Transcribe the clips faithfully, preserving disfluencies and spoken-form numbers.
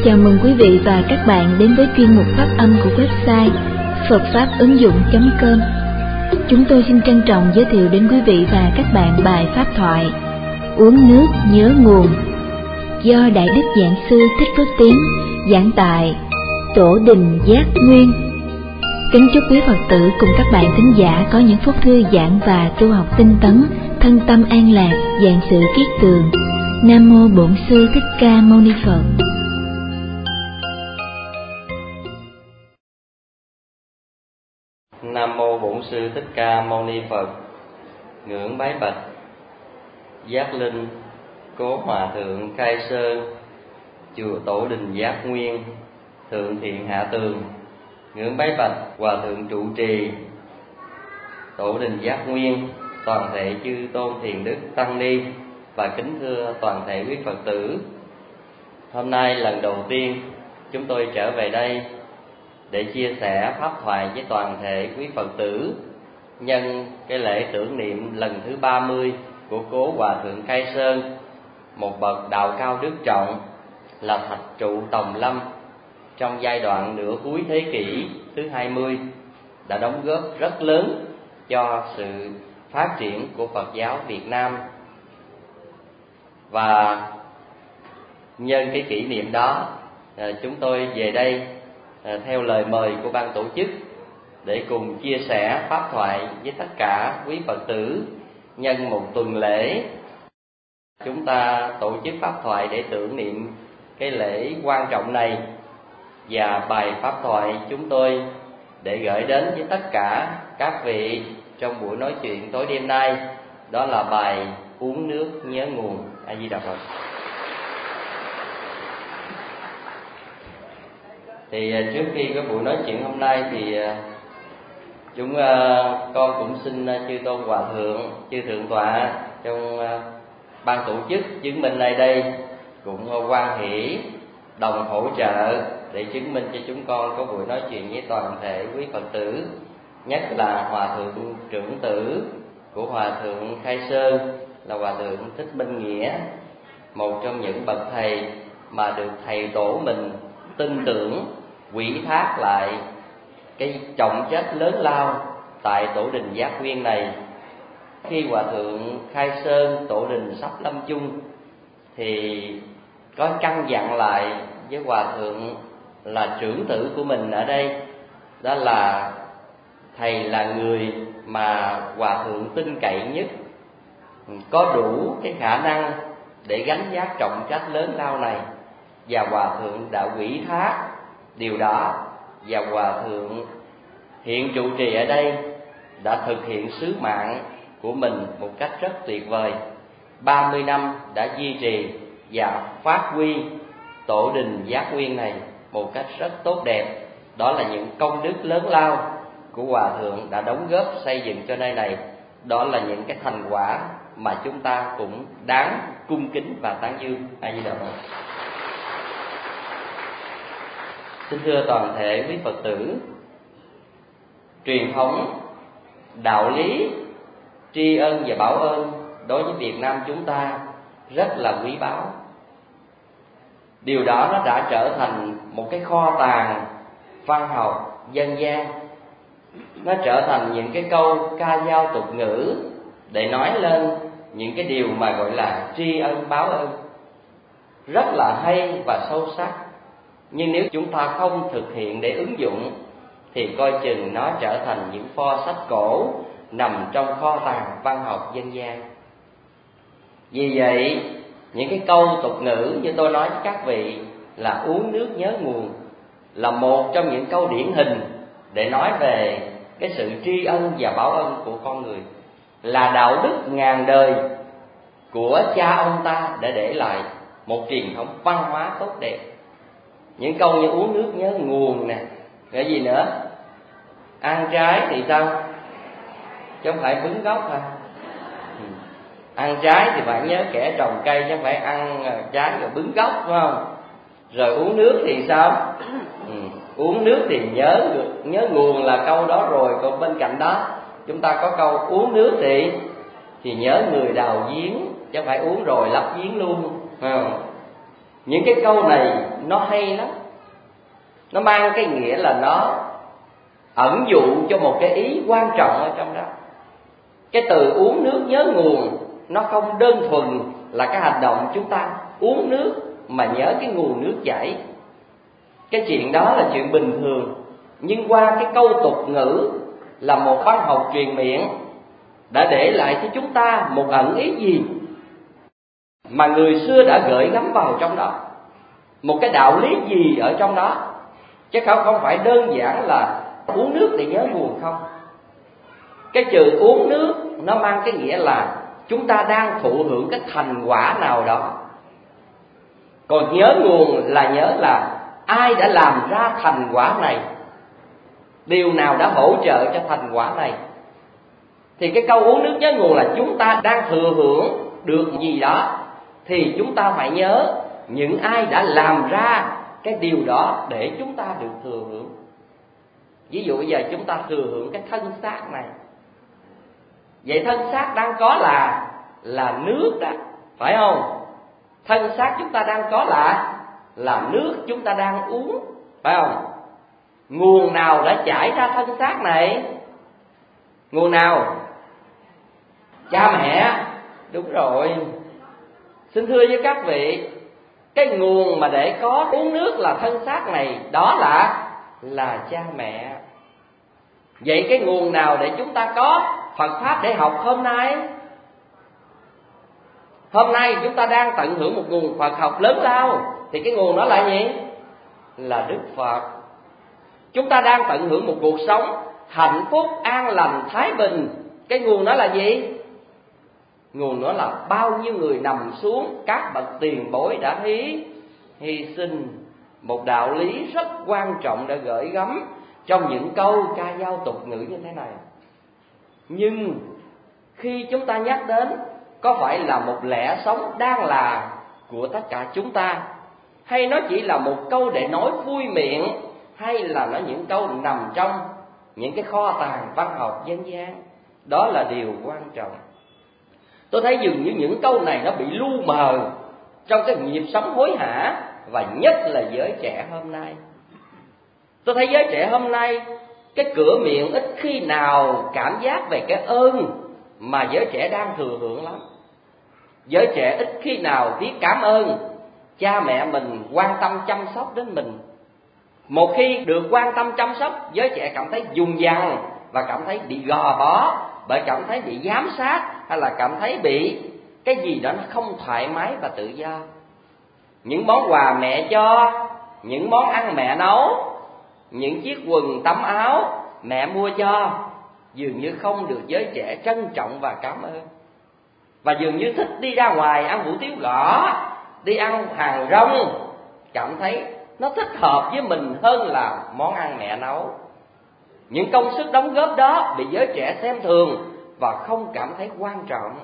Chào mừng quý vị và các bạn đến với chuyên mục phát âm của website phật pháp ứng dụng chấm com. Chúng tôi xin trân trọng giới thiệu đến quý vị và các bạn bài pháp thoại Uống nước nhớ nguồn do Đại Đức Giảng Sư Thích Phước Tiến giảng tại Tổ Đình Giác Nguyên. Kính chúc quý Phật tử cùng các bạn thính giả có những phút thư giãn và tu học tinh tấn, thân tâm an lạc, vạn sự kiết tường. Nam mô Bổn Sư Thích Ca Mâu Ni Phật. Nam mô Bổn Sư Thích Ca Mâu Ni Phật. Ngưỡng bái bạch Giác Linh, Cố Hòa Thượng Khai Sơn, Chùa Tổ Đình Giác Nguyên, Thượng Thiện Hạ Tường. Ngưỡng bái bạch Hòa Thượng trụ trì Tổ Đình Giác Nguyên, toàn thể chư tôn thiền đức tăng ni, và kính thưa toàn thể quý Phật tử. Hôm nay lần đầu tiên chúng tôi trở về đây để chia sẻ pháp thoại với toàn thể quý Phật tử nhân cái lễ tưởng niệm lần thứ ba mươi của Cố Hòa Thượng Khai Sơn, một bậc đạo cao đức trọng, là thạch trụ Tòng Lâm trong giai đoạn nửa cuối thế kỷ thứ hai mươi, đã đóng góp rất lớn cho sự phát triển của Phật giáo Việt Nam. Và nhân cái kỷ niệm đó, chúng tôi về đây theo lời mời của ban tổ chức để cùng chia sẻ pháp thoại với tất cả quý Phật tử nhân một tuần lễ. Chúng ta tổ chức pháp thoại để tưởng niệm cái lễ quan trọng này, và bài pháp thoại chúng tôi để gửi đến với tất cả các vị trong buổi nói chuyện tối đêm nay, đó là bài Uống nước nhớ nguồn. A Di Đà Phật. Thì trước khi có buổi nói chuyện hôm nay thì chúng con cũng xin chư tôn hòa thượng, chư thượng tọa trong ban tổ chức chứng minh nơi đây cũng hoan hỷ đồng hỗ trợ để chứng minh cho chúng con có buổi nói chuyện với toàn thể quý Phật tử, nhất là Hòa Thượng trưởng tử của Hòa Thượng Khai Sơn là Hòa Thượng Thích Minh Nghĩa, một trong những bậc thầy mà được thầy tổ mình tin tưởng ủy thác lại cái trọng trách lớn lao tại Tổ Đình Giác Nguyên này. Khi Hòa Thượng Khai Sơn Tổ Đình sắp lâm chung thì có căn dặn lại với Hòa Thượng là trưởng tử của mình ở đây, đó là thầy là người mà Hòa Thượng tin cậy nhất, có đủ cái khả năng để gánh vác trọng trách lớn lao này, và Hòa Thượng đã ủy thác điều đó, và Hòa Thượng hiện trụ trì ở đây đã thực hiện sứ mạng của mình một cách rất tuyệt vời. ba mươi năm đã duy trì và phát huy Tổ Đình Giác Nguyên này một cách rất tốt đẹp. Đó là những công đức lớn lao của Hòa Thượng đã đóng góp xây dựng cho nơi này. Đó là những cái thành quả mà chúng ta cũng đáng cung kính và tán dương. A Di Đà Phật. Xin thưa toàn thể quý Phật tử, truyền thống đạo lý tri ân và báo ơn đối với Việt Nam chúng ta rất là quý báu. Điều đó nó đã trở thành một cái kho tàng văn học dân gian. Nó trở thành những cái câu ca dao tục ngữ để nói lên những cái điều mà gọi là tri ân báo ơn, rất là hay và sâu sắc. Nhưng nếu chúng ta không thực hiện để ứng dụng thì coi chừng nó trở thành những pho sách cổ nằm trong kho tàng văn học dân gian. Vì vậy, những cái câu tục ngữ như tôi nói với các vị là uống nước nhớ nguồn là một trong những câu điển hình để nói về cái sự tri ân và báo ân của con người, là đạo đức ngàn đời của cha ông ta đã để lại một truyền thống văn hóa tốt đẹp. Những câu như uống nước nhớ nguồn nè, cái gì nữa, ăn trái thì sao, chứ không phải bứng gốc hả? Ăn trái thì phải nhớ kẻ trồng cây, chứ không phải ăn trái rồi bứng gốc, phải không? Rồi uống nước thì sao? Ừ. Uống nước thì nhớ nhớ nguồn là câu đó rồi. Còn bên cạnh đó chúng ta có câu uống nước thì thì nhớ người đào giếng, chứ không phải uống rồi lấp giếng luôn, phải không? Những cái câu này nó hay lắm. Nó mang cái nghĩa là nó ẩn dụ cho một cái ý quan trọng ở trong đó. Cái từ uống nước nhớ nguồn nó không đơn thuần là cái hành động chúng ta uống nước mà nhớ cái nguồn nước chảy. Cái chuyện đó là chuyện bình thường. Nhưng qua cái câu tục ngữ là một văn học truyền miệng đã để lại cho chúng ta một ẩn ý gì mà người xưa đã gửi gắm vào trong đó, một cái đạo lý gì ở trong đó, chứ không không phải đơn giản là uống nước để nhớ nguồn không. Cái chữ uống nước nó mang cái nghĩa là chúng ta đang thụ hưởng cái thành quả nào đó. Còn nhớ nguồn là nhớ là ai đã làm ra thành quả này, điều nào đã hỗ trợ cho thành quả này. Thì cái câu uống nước nhớ nguồn là chúng ta đang thừa hưởng được gì đó, thì chúng ta phải nhớ những ai đã làm ra cái điều đó để chúng ta được thừa hưởng. Ví dụ bây giờ chúng ta thừa hưởng cái thân xác này, vậy thân xác đang có là là nước đó, phải không? Thân xác chúng ta đang có là là nước chúng ta đang uống, phải không? Nguồn nào đã chảy ra thân xác này? Nguồn nào? Cha mẹ. Đúng rồi. Xin thưa với các vị, cái nguồn mà để có uống nước là thân xác này, đó là là cha mẹ. Vậy cái nguồn nào để chúng ta có Phật Pháp để học hôm nay? Hôm nay chúng ta đang tận hưởng một nguồn Phật học lớn lao, thì cái nguồn đó là gì? Là Đức Phật. Chúng ta đang tận hưởng một cuộc sống hạnh phúc, an lành, thái bình, cái nguồn đó là gì? Nguồn đó là bao nhiêu người nằm xuống, các bậc tiền bối đã hy hy sinh một đạo lý rất quan trọng đã gửi gắm trong những câu ca dao tục ngữ như thế này. Nhưng khi chúng ta nhắc đến, có phải là một lẽ sống đang là của tất cả chúng ta, hay nó chỉ là một câu để nói vui miệng, hay là nó những câu nằm trong những cái kho tàng văn học dân gian? Đó là điều quan trọng. Tôi thấy dường như những câu này nó bị lu mờ trong cái nhịp sống hối hả, và nhất là giới trẻ hôm nay. Tôi thấy giới trẻ hôm nay, cái cửa miệng ít khi nào cảm giác về cái ơn mà giới trẻ đang thừa hưởng lắm. Giới trẻ ít khi nào biết cảm ơn cha mẹ mình quan tâm chăm sóc đến mình. Một khi được quan tâm chăm sóc, giới trẻ cảm thấy dùng dằng và cảm thấy bị gò bó, bởi cảm thấy bị giám sát, hay là cảm thấy bị cái gì đó nó không thoải mái và tự do. Những món quà mẹ cho, những món ăn mẹ nấu, những chiếc quần tắm áo mẹ mua cho, dường như không được giới trẻ trân trọng và cảm ơn. Và dường như thích đi ra ngoài ăn hủ tiếu gõ, đi ăn hàng rong, cảm thấy nó thích hợp với mình hơn là món ăn mẹ nấu. Những công sức đóng góp đó bị giới trẻ xem thường và không cảm thấy quan trọng.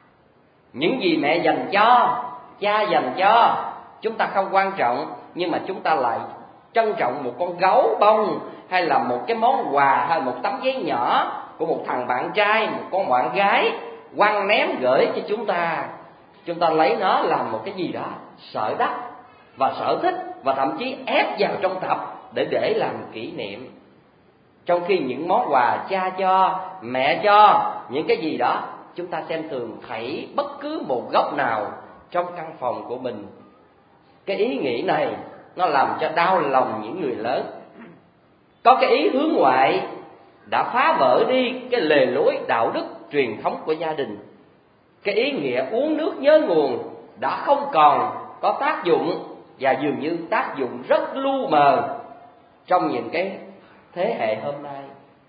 Những gì mẹ dành cho, cha dành cho, chúng ta không quan trọng, nhưng mà chúng ta lại trân trọng một con gấu bông, hay là một cái món quà, hay một tấm giấy nhỏ của một thằng bạn trai, một con bạn gái quăng ném gửi cho chúng ta. Chúng ta lấy nó làm một cái gì đó sở đắc và sở thích, và thậm chí ép vào trong tập để để làm kỷ niệm. Trong khi những món quà cha cho, mẹ cho, những cái gì đó chúng ta xem thường thảy bất cứ một góc nào trong căn phòng của mình. Cái ý nghĩ này nó làm cho đau lòng những người lớn. Có cái ý hướng ngoại đã phá vỡ đi cái lề lối đạo đức truyền thống của gia đình. Cái ý nghĩa uống nước nhớ nguồn đã không còn có tác dụng, và dường như tác dụng rất lu mờ trong những cái thế hệ hôm nay.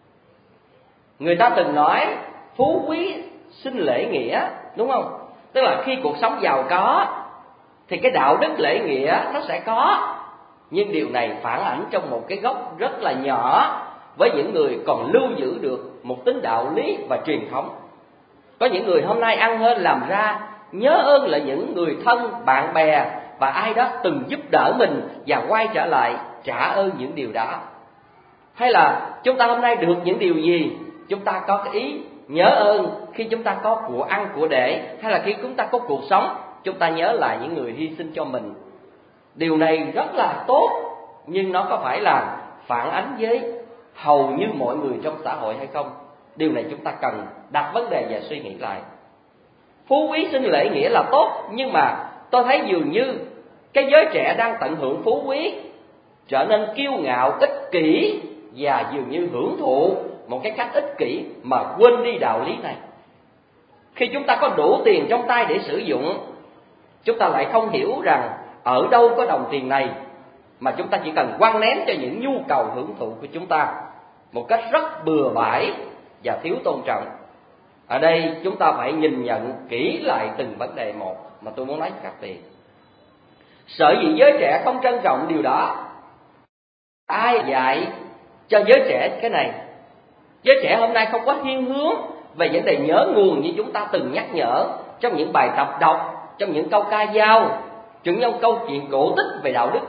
Người ta từng nói phú quý sinh lễ nghĩa, đúng không? Tức là khi cuộc sống giàu có thì cái đạo đức lễ nghĩa nó sẽ có. Nhưng điều này phản ảnh trong một cái góc rất là nhỏ với những người còn lưu giữ được một tính đạo lý và truyền thống. Có những người hôm nay ăn hên làm ra, nhớ ơn là những người thân, bạn bè và ai đó từng giúp đỡ mình, và quay trở lại trả ơn những điều đó. Hay là chúng ta hôm nay được những điều gì, chúng ta có cái ý nhớ ơn khi chúng ta có của ăn của để, hay là khi chúng ta có cuộc sống, chúng ta nhớ lại những người hy sinh cho mình. Điều này rất là tốt, nhưng nó có phải là phản ánh với hầu như mọi người trong xã hội hay không? Điều này chúng ta cần đặt vấn đề và suy nghĩ lại. Phú quý sinh lễ nghĩa là tốt, nhưng mà tôi thấy dường như cái giới trẻ đang tận hưởng phú quý, trở nên kiêu ngạo, ích kỷ và dường như hưởng thụ một cái cách ích kỷ mà quên đi đạo lý này. Khi chúng ta có đủ tiền trong tay để sử dụng, chúng ta lại không hiểu rằng ở đâu có đồng tiền này, mà chúng ta chỉ cần quăng ném cho những nhu cầu hưởng thụ của chúng ta một cách rất bừa bãi và thiếu tôn trọng. Ở đây chúng ta phải nhìn nhận kỹ lại từng vấn đề một mà tôi muốn nói với các vị. Sở dĩ giới trẻ không trân trọng điều đó, ai dạy cho giới trẻ cái này? Giới trẻ hôm nay không có thiên hướng về vấn đề nhớ nguồn như chúng ta từng nhắc nhở trong những bài tập đọc, trong những câu ca dao, trong những câu chuyện cổ tích về đạo đức.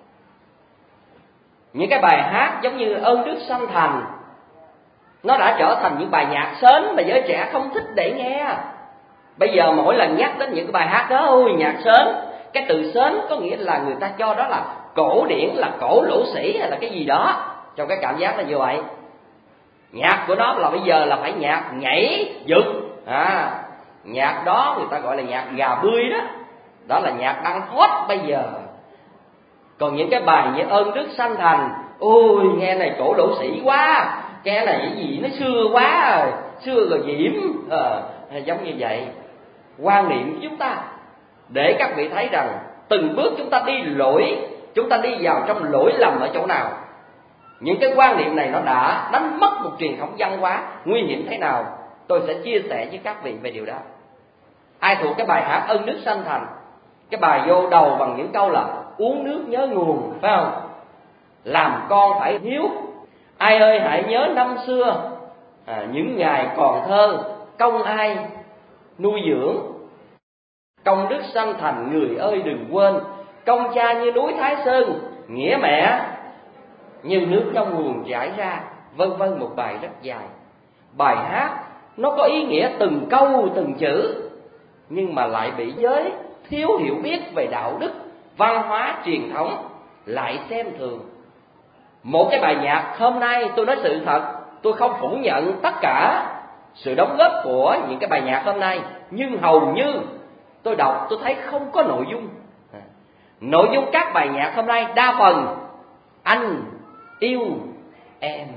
Những cái bài hát giống như Ơn Đức Sanh Thành, nó đã trở thành những bài nhạc sến mà giới trẻ không thích để nghe. Bây giờ mỗi lần nhắc đến những cái bài hát đó, ôi nhạc sến, cái từ sến có nghĩa là người ta cho đó là cổ điển, là cổ lỗ sĩ hay là cái gì đó, trong cái cảm giác là như vậy. Nhạc của nó là bây giờ là phải nhạc nhảy giật, à, nhạc đó người ta gọi là nhạc gà bươi đó, đó là nhạc đang hot bây giờ. Còn những cái bài như Ơn Đức Sanh Thành, ôi nghe này cổ lỗ sĩ quá, nghe này cái gì nó xưa quá rồi, xưa rồi diễm, à, giống như vậy. Quan niệm của chúng ta để các vị thấy rằng từng bước chúng ta đi lỗi, chúng ta đi vào trong lỗi lầm ở chỗ nào. Những cái quan niệm này nó đã đánh mất một truyền thống văn hóa nguy hiểm thế nào, tôi sẽ chia sẻ với các vị về điều đó. Ai thuộc cái bài hát Ơn Đức Sanh Thành, cái bài vô đầu bằng những câu là uống nước nhớ nguồn, phải không? Làm con phải hiếu, ai ơi hãy nhớ năm xưa, à, những ngày còn thơ, công ai nuôi dưỡng. Công đức sanh thành người ơi đừng quên, công cha như núi Thái Sơn, nghĩa mẹ như nước trong nguồn chảy ra, vân vân, một bài rất dài. Bài hát nó có ý nghĩa từng câu từng chữ, nhưng mà lại bị giới thiếu hiểu biết về đạo đức, văn hóa, truyền thống lại xem thường. Một cái bài nhạc hôm nay, tôi nói sự thật, tôi không phủ nhận tất cả sự đóng góp của những cái bài nhạc hôm nay, nhưng hầu như tôi đọc tôi thấy không có nội dung. Nội dung các bài nhạc hôm nay đa phần anh yêu em,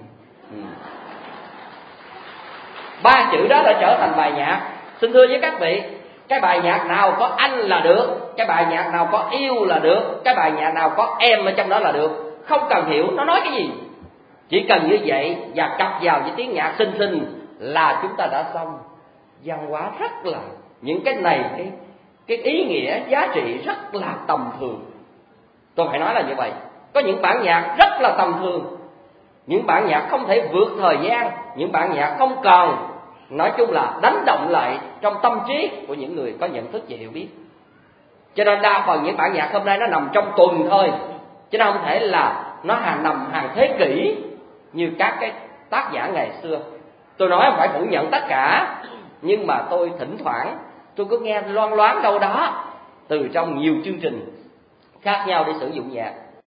ba chữ đó đã trở thành bài nhạc. Xin thưa với các vị, cái bài nhạc nào có anh là được, cái bài nhạc nào có yêu là được, cái bài nhạc nào có em ở trong đó là được, không cần hiểu nó nói cái gì, chỉ cần như vậy và cặp vào với tiếng nhạc xinh xinh là chúng ta đã xong. Văn hóa rất là, những cái này cái cái ý nghĩa giá trị rất là tầm thường. Tôi phải nói là như vậy. Có những bản nhạc rất là tầm thường, những bản nhạc không thể vượt thời gian, những bản nhạc không còn, nói chung là đánh động lại trong tâm trí của những người có nhận thức và hiểu biết. Cho nên đa phần những bản nhạc hôm nay nó nằm trong tuần thôi, chứ nó không thể là nó hàng nằm hàng thế kỷ như các cái tác giả ngày xưa. Tôi nói không phải phủ nhận tất cả, nhưng mà tôi thỉnh thoảng tôi có nghe loan loáng đâu đó từ trong nhiều chương trình khác nhau để sử dụng nhạc.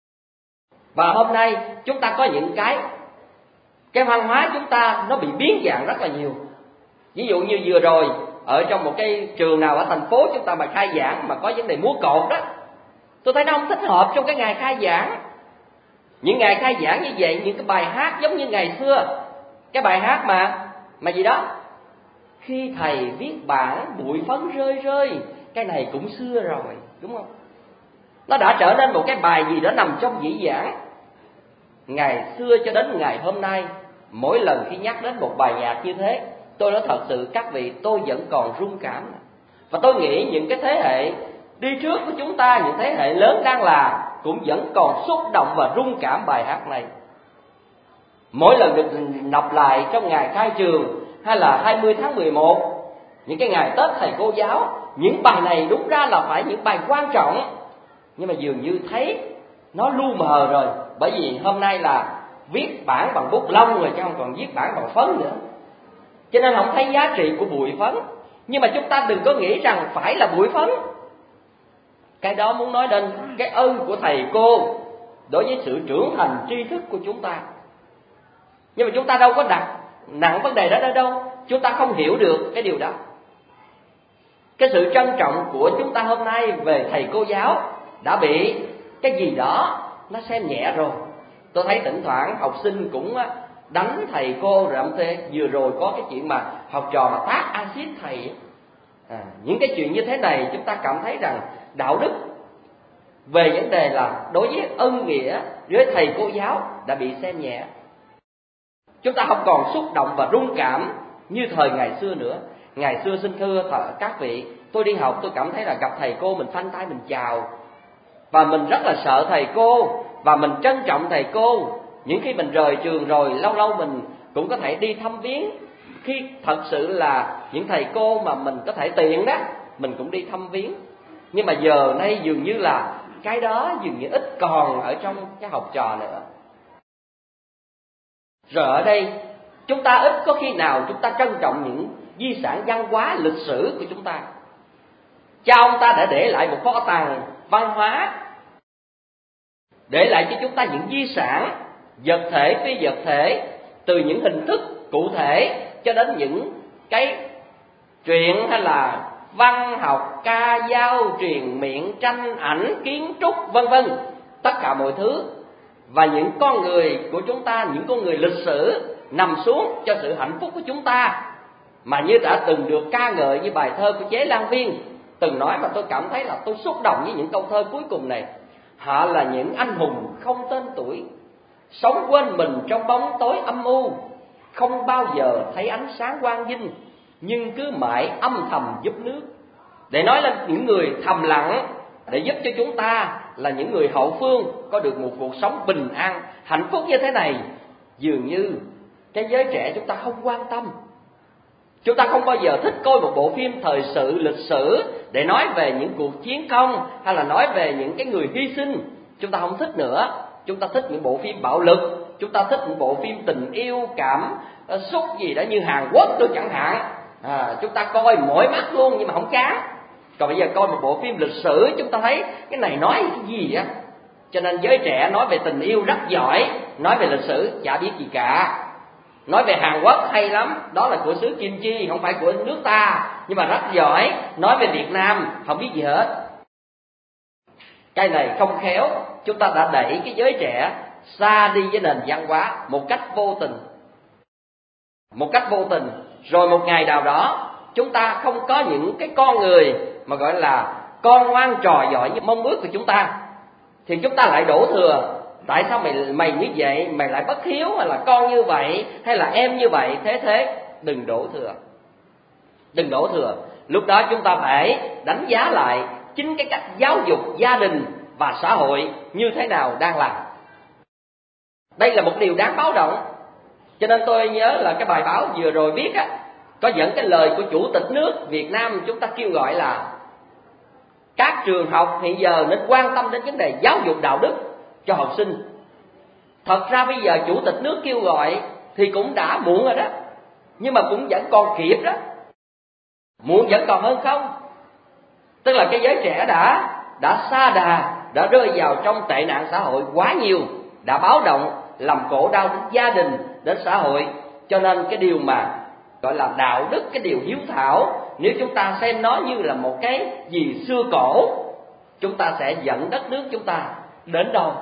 Và hôm nay chúng ta có những cái cái văn hóa chúng ta nó bị biến dạng rất là nhiều. Ví dụ như vừa rồi ở trong một cái trường nào ở thành phố chúng ta mà khai giảng mà có vấn đề múa cột đó, tôi thấy nó không thích hợp trong cái ngày khai giảng. Những ngày khai giảng như vậy, những cái bài hát giống như ngày xưa, cái bài hát mà mà gì đó, khi thầy viết bản bụi phấn rơi rơi, cái này cũng xưa rồi, đúng không? Nó đã trở nên một cái bài gì đó nằm trong dĩ vãng. Ngày xưa cho đến ngày hôm nay, mỗi lần khi nhắc đến một bài nhạc như thế, tôi nói thật sự các vị, tôi vẫn còn rung cảm. Và tôi nghĩ những cái thế hệ đi trước của chúng ta, những thế hệ lớn đang làm, cũng vẫn còn xúc động và rung cảm bài hát này. Mỗi lần được đọc lại trong ngày khai trường hay là hai mươi tháng mười một, những cái ngày Tết thầy cô giáo, những bài này đúng ra là phải những bài quan trọng, nhưng mà dường như thấy nó lu mờ rồi. Bởi vì hôm nay là viết bản bằng bút lông rồi, chứ không còn viết bản bằng phấn nữa, cho nên không thấy giá trị của bụi phấn. Nhưng mà chúng ta đừng có nghĩ rằng phải là bụi phấn. Cái đó muốn nói đến cái ơn của thầy cô đối với sự trưởng thành tri thức của chúng ta. Nhưng mà chúng ta đâu có đặt nặng vấn đề đó đâu đâu. Chúng ta không hiểu được cái điều đó. Cái sự trân trọng của chúng ta hôm nay về thầy cô giáo đã bị cái gì đó nó xem nhẹ rồi. Tôi thấy thỉnh thoảng học sinh cũng đánh thầy cô rồi âm thế. Vừa rồi có cái chuyện mà học trò mà tát axit thầy. À, những cái chuyện như thế này chúng ta cảm thấy rằng đạo đức về vấn đề là đối với ân nghĩa với thầy cô giáo đã bị xem nhẹ. Chúng ta không còn xúc động và rung cảm như thời ngày xưa nữa. Ngày xưa xin thưa các vị, tôi đi học tôi cảm thấy là gặp thầy cô mình phanh tay mình chào, và mình rất là sợ thầy cô, và mình trân trọng thầy cô. Những khi mình rời trường rồi, lâu lâu mình cũng có thể đi thăm viếng. Khi thật sự là những thầy cô mà mình có thể tiện đó, mình cũng đi thăm viếng. Nhưng mà giờ nay dường như là cái đó dường như ít còn ở trong cái học trò nữa. Rồi ở đây chúng ta ít có khi nào chúng ta trân trọng những di sản văn hóa lịch sử của chúng ta. Cha ông ta đã để lại một kho tàng văn hóa, để lại cho chúng ta những di sản vật thể phi vật thể, từ những hình thức cụ thể cho đến những cái chuyện hay là văn học, ca dao, truyền miệng, tranh ảnh, kiến trúc vân vân, tất cả mọi thứ. Và những con người của chúng ta, những con người lịch sử nằm xuống cho sự hạnh phúc của chúng ta, mà như đã từng được ca ngợi như bài thơ của Chế Lan Viên từng nói, mà tôi cảm thấy là tôi xúc động với những câu thơ cuối cùng này. Họ là những anh hùng không tên tuổi, sống quên mình trong bóng tối âm u, không bao giờ thấy ánh sáng quang vinh, nhưng cứ mãi âm thầm giúp nước. Để nói là những người thầm lặng để giúp cho chúng ta là những người hậu phương có được một cuộc sống bình an, hạnh phúc như thế này. Dường như cái giới trẻ chúng ta không quan tâm. Chúng ta không bao giờ thích coi một bộ phim thời sự, lịch sử để nói về những cuộc chiến công hay là nói về những cái người hy sinh. Chúng ta không thích nữa. Chúng ta thích những bộ phim bạo lực, chúng ta thích những bộ phim tình yêu, cảm xúc gì đó như Hàn Quốc tôi chẳng hạn. À, chúng ta coi mỏi mắt luôn nhưng mà không chán. Còn bây giờ coi một bộ phim lịch sử chúng ta thấy cái này nói cái gì á. Cho nên giới trẻ nói về tình yêu rất giỏi, nói về lịch sử chả biết gì cả. Nói về Hàn Quốc hay lắm, đó là của xứ Kim Chi, không phải của nước ta, nhưng mà rất giỏi. Nói về Việt Nam không biết gì hết. Cái này không khéo, chúng ta đã đẩy cái giới trẻ xa đi với nền văn hóa một cách vô tình. Một cách vô tình. Rồi một ngày nào đó chúng ta không có những cái con người mà gọi là con ngoan trò giỏi như mong ước của chúng ta, thì chúng ta lại đổ thừa. Tại sao mày mày như vậy, mày lại bất hiếu, hay là con như vậy, hay là em như vậy, thế thế. Đừng đổ thừa. Đừng đổ thừa. Lúc đó chúng ta phải đánh giá lại chính cái cách giáo dục gia đình và xã hội như thế nào đang làm. Đây là một điều đáng báo động. Cho nên tôi nhớ là cái bài báo vừa rồi viết á, có dẫn cái lời của Chủ tịch nước Việt Nam chúng ta kêu gọi là các trường học hiện giờ nên quan tâm đến vấn đề giáo dục đạo đức cho học sinh. Thật ra bây giờ Chủ tịch nước kêu gọi thì cũng đã muộn rồi đó, nhưng mà cũng vẫn còn kịp đó. Muộn vẫn còn hơn không. Tức là cái giới trẻ đã đã sa đà, đã rơi vào trong tệ nạn xã hội quá nhiều, đã báo động, làm khổ đau đến gia đình, đến xã hội. Cho nên cái điều mà gọi là đạo đức, cái điều hiếu thảo, nếu chúng ta xem nó như là một cái gì xưa cổ, chúng ta sẽ dẫn đất nước chúng ta đến đâu?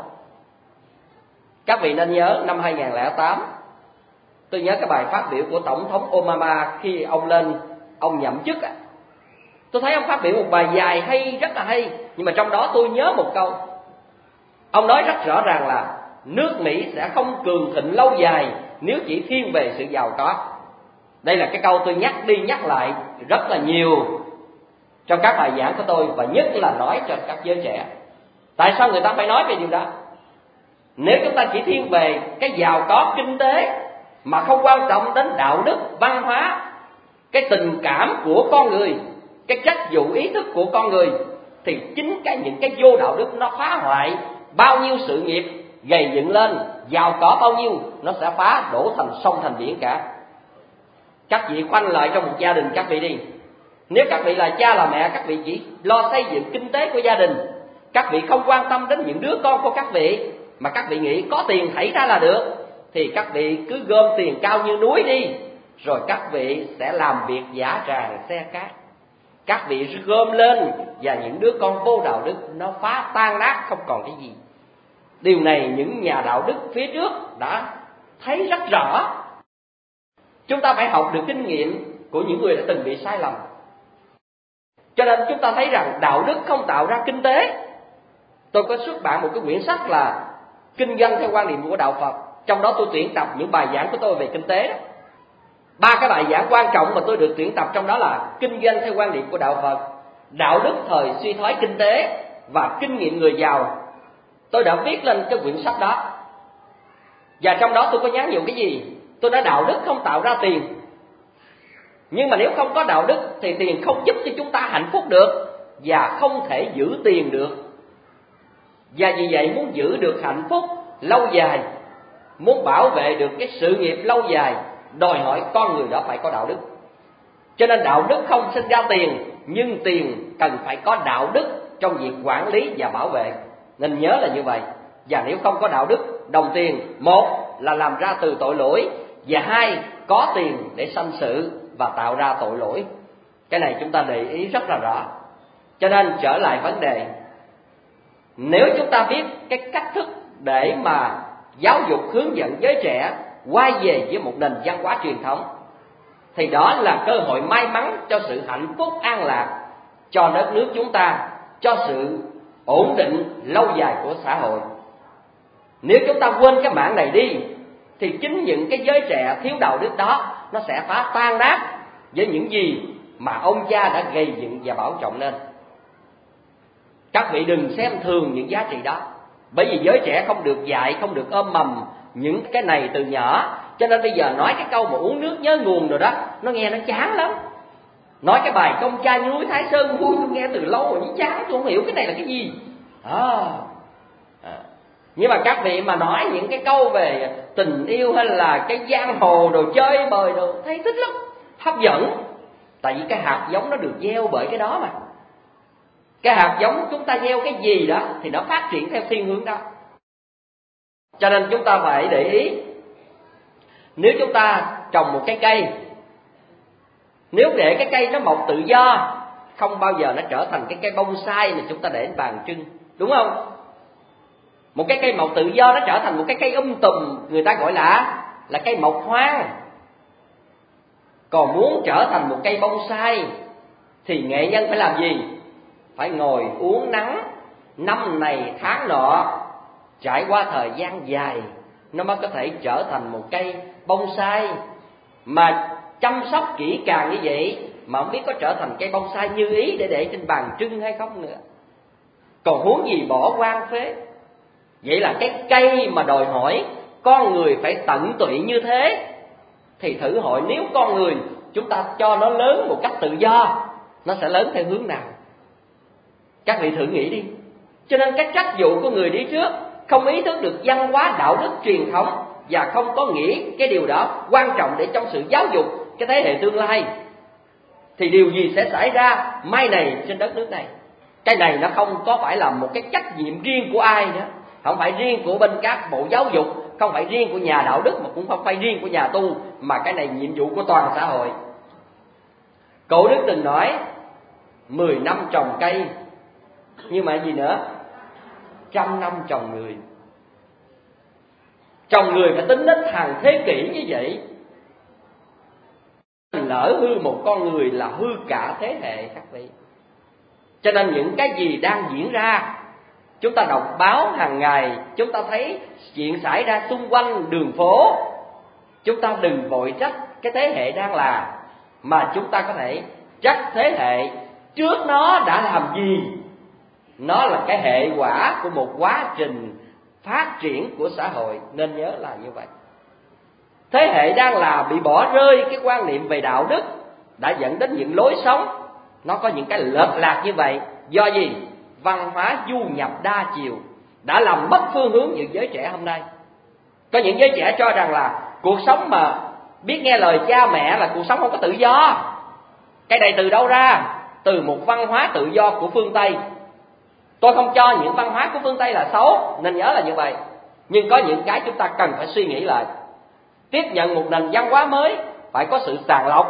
Các vị nên nhớ năm hai không không tám, tôi nhớ cái bài phát biểu của Tổng thống Obama khi ông lên, ông nhậm chức. Tôi thấy ông phát biểu một bài dài hay, rất là hay, nhưng mà trong đó tôi nhớ một câu. Ông nói rất rõ ràng là nước Mỹ sẽ không cường thịnh lâu dài nếu chỉ thiên về sự giàu có. Đây là cái câu tôi nhắc đi nhắc lại rất là nhiều trong các bài giảng của tôi, và nhất là nói cho các giới trẻ. Tại sao người ta phải nói về điều đó? Nếu chúng ta chỉ thiên về cái giàu có kinh tế mà không quan trọng đến đạo đức, văn hóa, cái tình cảm của con người, cái trách vụ ý thức của con người, thì chính cái những cái vô đạo đức nó phá hoại bao nhiêu sự nghiệp gầy dựng lên, giàu có bao nhiêu nó sẽ phá đổ thành sông thành biển cả. Các vị khoanh lại trong một gia đình các vị đi. Nếu các vị là cha là mẹ, các vị chỉ lo xây dựng kinh tế của gia đình, các vị không quan tâm đến những đứa con của các vị, mà các vị nghĩ có tiền thảy ra là được, thì các vị cứ gom tiền cao như núi đi, rồi các vị sẽ làm việc giả tràng xe cát. Các vị gom lên và những đứa con vô đạo đức nó phá tan nát không còn cái gì. Điều này những nhà đạo đức phía trước đã thấy rất rõ. Chúng ta phải học được kinh nghiệm của những người đã từng bị sai lầm. Cho nên chúng ta thấy rằng đạo đức không tạo ra kinh tế. Tôi có xuất bản một cái quyển sách là Kinh doanh theo quan niệm của đạo Phật. Trong đó tôi tuyển tập những bài giảng của tôi về kinh tế đó. Ba cái bài giảng quan trọng mà tôi được tuyển tập trong đó là Kinh doanh theo quan niệm của đạo Phật, Đạo đức thời suy thoái kinh tế và Kinh nghiệm người giàu. Tôi đã viết lên cái quyển sách đó. Và trong đó tôi có nhắn nhiều cái gì? Tôi nói đạo đức không tạo ra tiền, nhưng mà nếu không có đạo đức thì tiền không giúp cho chúng ta hạnh phúc được, và không thể giữ tiền được. Và vì vậy muốn giữ được hạnh phúc lâu dài, muốn bảo vệ được cái sự nghiệp lâu dài, đòi hỏi con người đó phải có đạo đức. Cho nên đạo đức không sinh ra tiền, nhưng tiền cần phải có đạo đức trong việc quản lý và bảo vệ. Nên nhớ là như vậy. Và nếu không có đạo đức, đồng tiền, một là làm ra từ tội lỗi, và hai, có tiền để sanh sự và tạo ra tội lỗi. Cái này chúng ta để ý rất là rõ. Cho nên trở lại vấn đề, nếu chúng ta biết cái cách thức để mà giáo dục hướng dẫn giới trẻ quay về với một nền văn hóa truyền thống, thì đó là cơ hội may mắn cho sự hạnh phúc an lạc, cho đất nước chúng ta, cho sự ổn định lâu dài của xã hội. Nếu chúng ta quên cái mạng này đi, thì chính những cái giới trẻ thiếu đạo đức đó nó sẽ phá tan nát với những gì mà ông cha đã gây dựng và bảo trọng nên. Các vị đừng xem thường những giá trị đó, bởi vì giới trẻ không được dạy, không được ôm mầm những cái này từ nhỏ. Cho nên bây giờ nói cái câu mà uống nước nhớ nguồn rồi đó, nó nghe nó chán lắm. Nói cái bài công cha như núi Thái Sơn, tôi nghe từ lâu rồi, nó chán, tôi không hiểu cái này là cái gì. À, à. Nhưng mà các vị mà nói những cái câu về tình yêu hay là cái giang hồ đồ chơi bời đồ, thấy thích lắm, hấp dẫn. Tại vì cái hạt giống nó được gieo bởi cái đó mà. Cái hạt giống chúng ta gieo cái gì đó thì nó phát triển theo thiên hướng đó. Cho nên chúng ta phải để ý. Nếu chúng ta trồng một cái cây, nếu để cái cây nó mọc tự do, không bao giờ nó trở thành cái cây bonsai mà chúng ta để lên bàn trưng, đúng không? Một cái cây mọc tự do nó trở thành một cái cây um tùm, người ta gọi là là cây mọc hoang. Còn muốn trở thành một cây bonsai thì nghệ nhân phải làm gì? Phải ngồi uống nắng năm này tháng nọ, trải qua thời gian dài, nó mới có thể trở thành một cây bonsai. Mà chăm sóc kỹ càng như vậy mà không biết có trở thành cây bonsai như ý để để trên bàn trưng hay không nữa. Còn huống gì bỏ hoang phế. Vậy là cái cây mà đòi hỏi con người phải tận tụy như thế, thì thử hỏi nếu con người chúng ta cho nó lớn một cách tự do, nó sẽ lớn theo hướng nào? Các vị thử nghĩ đi. Cho nên cái trách vụ của người đi trước không ý thức được văn hóa đạo đức truyền thống, và không có nghĩ cái điều đó quan trọng để trong sự giáo dục cái thế hệ tương lai, thì điều gì sẽ xảy ra mai này trên đất nước này? Cái này nó không có phải là một cái trách nhiệm riêng của ai nữa, không phải riêng của bên các bộ giáo dục, không phải riêng của nhà đạo đức, mà cũng không phải riêng của nhà tu, mà cái này nhiệm vụ của toàn xã hội. Cổ Đức từng nói mười năm trồng cây, nhưng mà gì nữa? Trăm năm trồng người. Trồng người phải tính đến hàng thế kỷ như vậy. Lỡ hư một con người là hư cả thế hệ các vị. Cho nên những cái gì đang diễn ra, chúng ta đọc báo hàng ngày, chúng ta thấy chuyện xảy ra xung quanh đường phố, chúng ta đừng vội trách cái thế hệ đang làm, mà chúng ta có thể trách thế hệ trước nó đã làm gì. Nó là cái hệ quả của một quá trình phát triển của xã hội, nên nhớ là như vậy. Thế hệ đang là bị bỏ rơi cái quan niệm về đạo đức, đã dẫn đến những lối sống nó có những cái lệch lạc như vậy. Do gì? Văn hóa du nhập đa chiều đã làm mất phương hướng những giới trẻ hôm nay. Có những giới trẻ cho rằng là cuộc sống mà biết nghe lời cha mẹ là cuộc sống không có tự do. Cái này từ đâu ra? Từ một văn hóa tự do của phương Tây. Tôi không cho những văn hóa của phương Tây là xấu, nên nhớ là như vậy. Nhưng có những cái chúng ta cần phải suy nghĩ lại. Tiếp nhận một nền văn hóa mới phải có sự sàng lọc,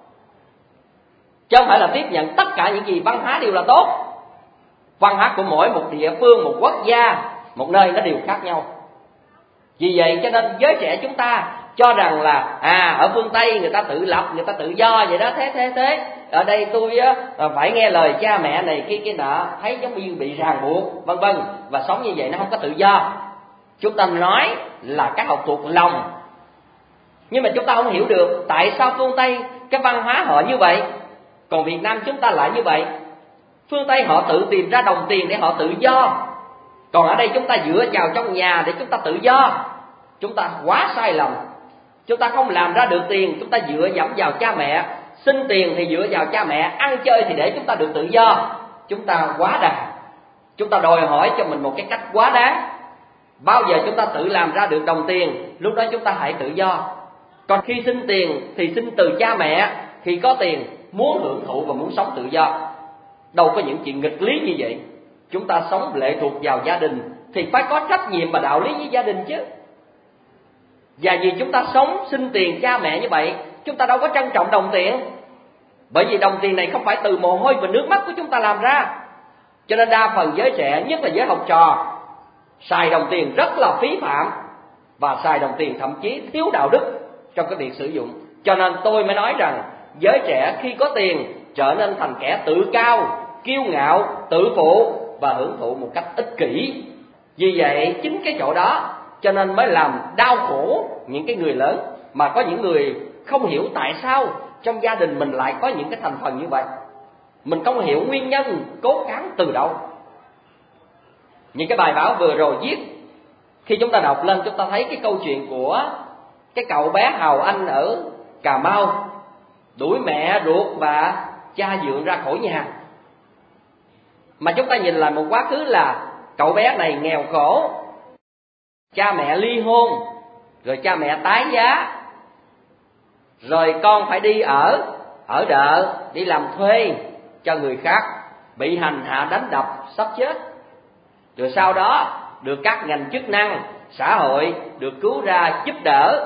chứ không phải là tiếp nhận tất cả những gì văn hóa đều là tốt. Văn hóa của mỗi một địa phương, một quốc gia, một nơi nó đều khác nhau. Vì vậy cho nên giới trẻ chúng ta cho rằng là à ở phương Tây người ta tự lập, người ta tự do vậy đó, thế thế thế. Ở đây tôi á phải nghe lời cha mẹ này kia kia nọ, thấy giống như bị ràng buộc, vân vân, và sống như vậy nó không có tự do. Chúng ta nói là các học thuộc lòng, nhưng mà chúng ta không hiểu được tại sao phương Tây cái văn hóa họ như vậy, còn Việt Nam chúng ta lại như vậy. Phương Tây họ tự tìm ra đồng tiền để họ tự do, còn ở đây chúng ta dựa vào trong nhà để chúng ta tự do. Chúng ta quá sai lầm. Chúng ta không làm ra được tiền, chúng ta dựa dẫm vào cha mẹ. Xin tiền thì dựa vào cha mẹ, ăn chơi thì để chúng ta được tự do. Chúng ta quá đà. Chúng ta đòi hỏi cho mình một cái cách quá đáng. Bao giờ chúng ta tự làm ra được đồng tiền, lúc đó chúng ta hãy tự do. Còn khi xin tiền thì xin từ cha mẹ, khi có tiền muốn hưởng thụ và muốn sống tự do. Đâu có những chuyện nghịch lý như vậy. Chúng ta sống lệ thuộc vào gia đình thì phải có trách nhiệm và đạo lý với gia đình chứ. Và vì chúng ta sống xin tiền cha mẹ như vậy, chúng ta đâu có trân trọng đồng tiền. Bởi vì đồng tiền này không phải từ mồ hôi và nước mắt của chúng ta làm ra. Cho nên đa phần giới trẻ, nhất là giới học trò, xài đồng tiền rất là phí phạm, và xài đồng tiền thậm chí thiếu đạo đức trong cái việc sử dụng. Cho nên tôi mới nói rằng giới trẻ khi có tiền trở nên thành kẻ tự cao, kiêu ngạo, tự phụ và hưởng thụ một cách ích kỷ. Vì vậy chính cái chỗ đó cho nên mới làm đau khổ những cái người lớn, mà có những người không hiểu tại sao trong gia đình mình lại có những cái thành phần như vậy. Mình không hiểu nguyên nhân cốt cán từ đâu. Những cái bài báo vừa rồi viết, khi chúng ta đọc lên chúng ta thấy cái câu chuyện của cái cậu bé Hào Anh ở Cà Mau đuổi mẹ ruột và cha dượng ra khỏi nhà. Mà chúng ta nhìn lại một quá khứ là cậu bé này nghèo khổ, cha mẹ ly hôn, rồi cha mẹ tái giá, rồi con phải đi ở, ở đợ, đi làm thuê cho người khác, bị hành hạ đánh đập sắp chết. Rồi sau đó được các ngành chức năng, xã hội được cứu ra giúp đỡ.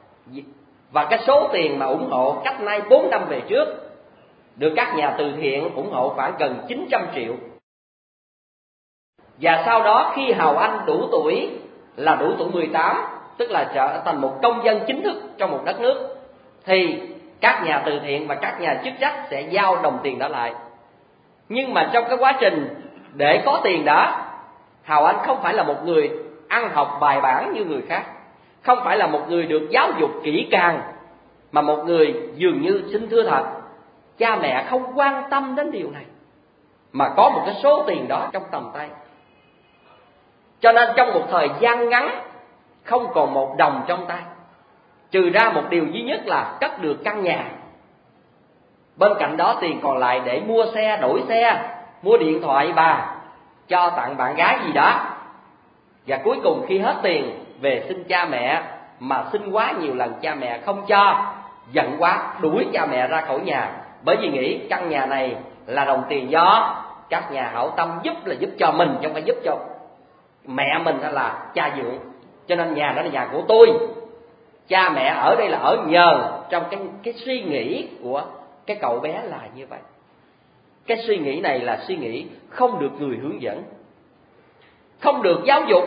Và cái số tiền mà ủng hộ cách nay bốn năm về trước được các nhà từ thiện ủng hộ khoảng gần chín trăm triệu. Và sau đó khi Hào Anh đủ tuổi, là đủ tuổi mười tám, tức là trở thành một công dân chính thức trong một đất nước, thì các nhà từ thiện và các nhà chức trách sẽ giao đồng tiền đó lại. Nhưng mà trong cái quá trình để có tiền đó, Hào Anh không phải là một người ăn học bài bản như người khác, không phải là một người được giáo dục kỹ càng, mà một người dường như, xin thưa thật, cha mẹ không quan tâm đến điều này, mà có một cái số tiền đó trong tầm tay. Cho nên trong một thời gian ngắn không còn một đồng trong tay, trừ ra một điều duy nhất là cất được căn nhà. Bên cạnh đó tiền còn lại để mua xe, đổi xe, mua điện thoại bà, cho tặng bạn gái gì đó. Và cuối cùng khi hết tiền về xin cha mẹ, mà xin quá nhiều lần cha mẹ không cho, giận quá đuổi cha mẹ ra khỏi nhà. Bởi vì nghĩ căn nhà này là đồng tiền do các nhà hảo tâm giúp, là giúp cho mình chứ không phải giúp cho mẹ mình hay là cha dượng. Cho nên nhà đó là nhà của tôi, cha mẹ ở đây là ở nhờ. Trong cái, cái suy nghĩ của cái cậu bé là như vậy. Cái suy nghĩ này là suy nghĩ không được người hướng dẫn, không được giáo dục.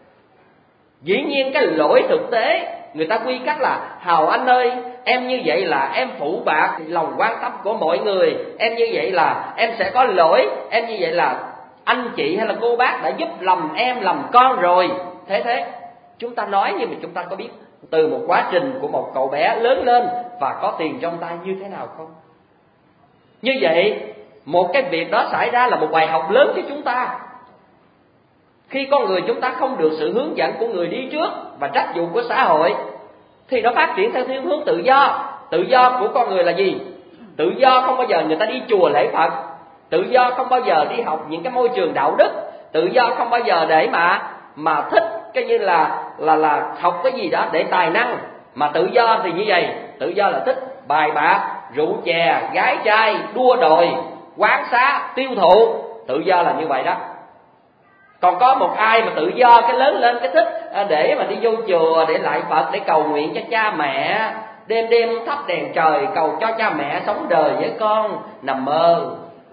Dĩ nhiên cái lỗi thực tế người ta quy cách là Hào Anh ơi, em như vậy là em phụ bạc lòng quan tâm của mọi người, em như vậy là em sẽ có lỗi, em như vậy là anh chị hay là cô bác đã giúp lầm em, lầm con rồi. Thế thế chúng ta nói, nhưng mà chúng ta có biết từ một quá trình của một cậu bé lớn lên và có tiền trong tay như thế nào không? Như vậy một cái việc đó xảy ra là một bài học lớn cho chúng ta. Khi con người chúng ta không được sự hướng dẫn của người đi trước và trách nhiệm của xã hội, thì nó phát triển theo thiên hướng tự do. Tự do của con người là gì? Tự do không bao giờ người ta đi chùa lễ Phật, tự do không bao giờ đi học những cái môi trường đạo đức, tự do không bao giờ để mà mà thích cái như là là là học cái gì đó để tài năng. Mà tự do thì như vậy, tự do là thích bài bạc, rượu chè, gái trai, đua đòi, quán xá, tiêu thụ. Tự do là như vậy đó. Còn có một ai mà tự do cái lớn lên cái thích để mà đi vô chùa để lại Phật, để cầu nguyện cho cha mẹ, đêm đêm thắp đèn trời cầu cho cha mẹ sống đời với con, nằm mơ.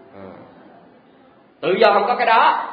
Tự do không có cái đó.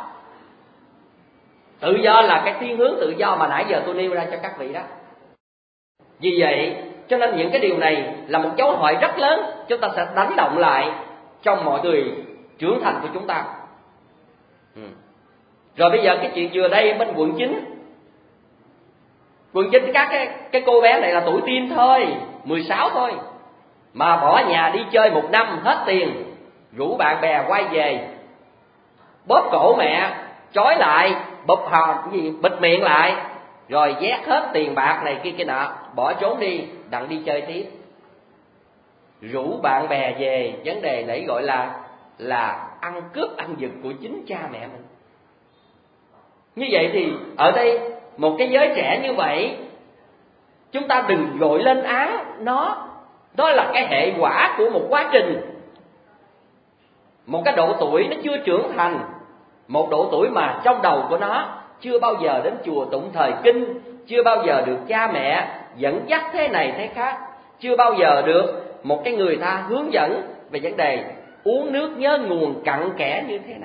Tự do là cái thiên hướng tự do mà nãy giờ tôi nêu ra cho các vị đó. Vì vậy cho nên những cái điều này là một dấu hỏi rất lớn, chúng ta sẽ đánh động lại trong mọi người trưởng thành của chúng ta. ừ. Rồi bây giờ cái chuyện vừa đây bên quận chín, quận chín các cái, cái cô bé này là tuổi teen thôi, mười sáu thôi, mà bỏ nhà đi chơi một năm hết tiền, rủ bạn bè quay về, bóp cổ mẹ, trói lại, bụp hòm cái gì bịt miệng lại, rồi vét hết tiền bạc này kia kia nọ, bỏ trốn đi, đặng đi chơi tiếp. Rủ bạn bè về, vấn đề nãy gọi là là ăn cướp ăn giật của chính cha mẹ mình. Như vậy thì ở đây một cái giới trẻ như vậy, chúng ta đừng vội lên án nó. Đó là cái hệ quả của một quá trình, một cái độ tuổi nó chưa trưởng thành, một độ tuổi mà trong đầu của nó chưa bao giờ đến chùa tụng thời kinh, chưa bao giờ được cha mẹ dẫn dắt thế này thế khác, chưa bao giờ được một cái người ta hướng dẫn về vấn đề uống nước nhớ nguồn cặn kẽ như thế nào.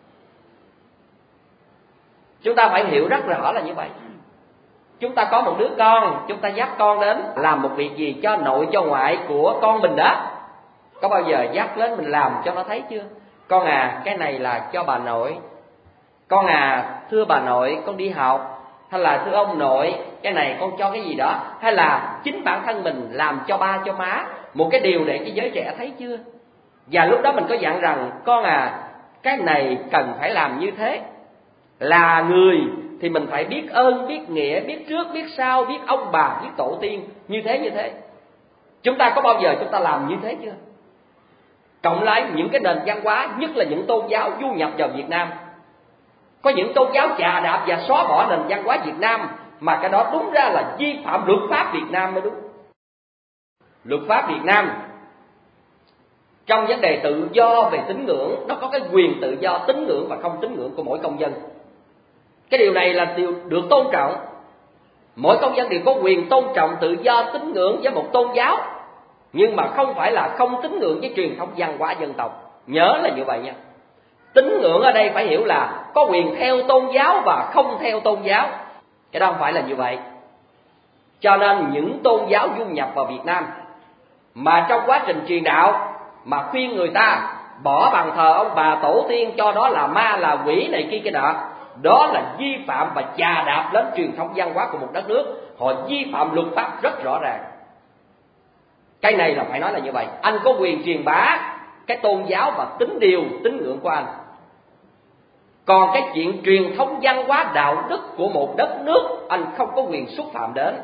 Chúng ta phải hiểu rất rõ là như vậy. Chúng ta có một đứa con, chúng ta dắt con đến làm một việc gì cho nội cho ngoại của con mình đó, có bao giờ dắt lên mình làm cho nó thấy chưa? Con à, cái này là cho bà nội. Con à, thưa bà nội, con đi học. Hay là thưa ông nội, cái này con cho cái gì đó. Hay là chính bản thân mình làm cho ba cho má một cái điều để cho giới trẻ thấy chưa? Và lúc đó mình có dặn rằng con à, cái này cần phải làm như thế. Là người thì mình phải biết ơn, biết nghĩa, biết trước, biết sau, biết ông bà, biết tổ tiên, như thế như thế. Chúng ta có bao giờ chúng ta làm như thế chưa? Cộng lại những cái nền văn hóa, nhất là những tôn giáo du nhập vào Việt Nam, có những tôn giáo chà đạp và xóa bỏ nền văn hóa Việt Nam, mà cái đó đúng ra là vi phạm luật pháp Việt Nam mới đúng. Luật pháp Việt Nam trong vấn đề tự do về tín ngưỡng, nó có cái quyền tự do tín ngưỡng và không tín ngưỡng của mỗi công dân. Cái điều này là điều được tôn trọng. Mỗi công dân đều có quyền tôn trọng tự do tín ngưỡng với một tôn giáo, nhưng mà không phải là không tín ngưỡng với truyền thống văn hóa dân tộc. Nhớ là như vậy nha. Tín ngưỡng ở đây phải hiểu là có quyền theo tôn giáo và không theo tôn giáo. Cái đó không phải là như vậy. Cho nên những tôn giáo du nhập vào Việt Nam mà trong quá trình truyền đạo mà khuyên người ta bỏ bàn thờ ông bà tổ tiên, cho đó là ma là quỷ này kia kia nọ, đó là vi phạm và chà đạp đến truyền thống văn hóa của một đất nước. Họ vi phạm luật pháp rất rõ ràng. Cái này là phải nói là như vậy. Anh có quyền truyền bá cái tôn giáo và tín điều, tín ngưỡng của anh. Còn cái chuyện truyền thống văn hóa đạo đức của một đất nước, anh không có quyền xúc phạm đến.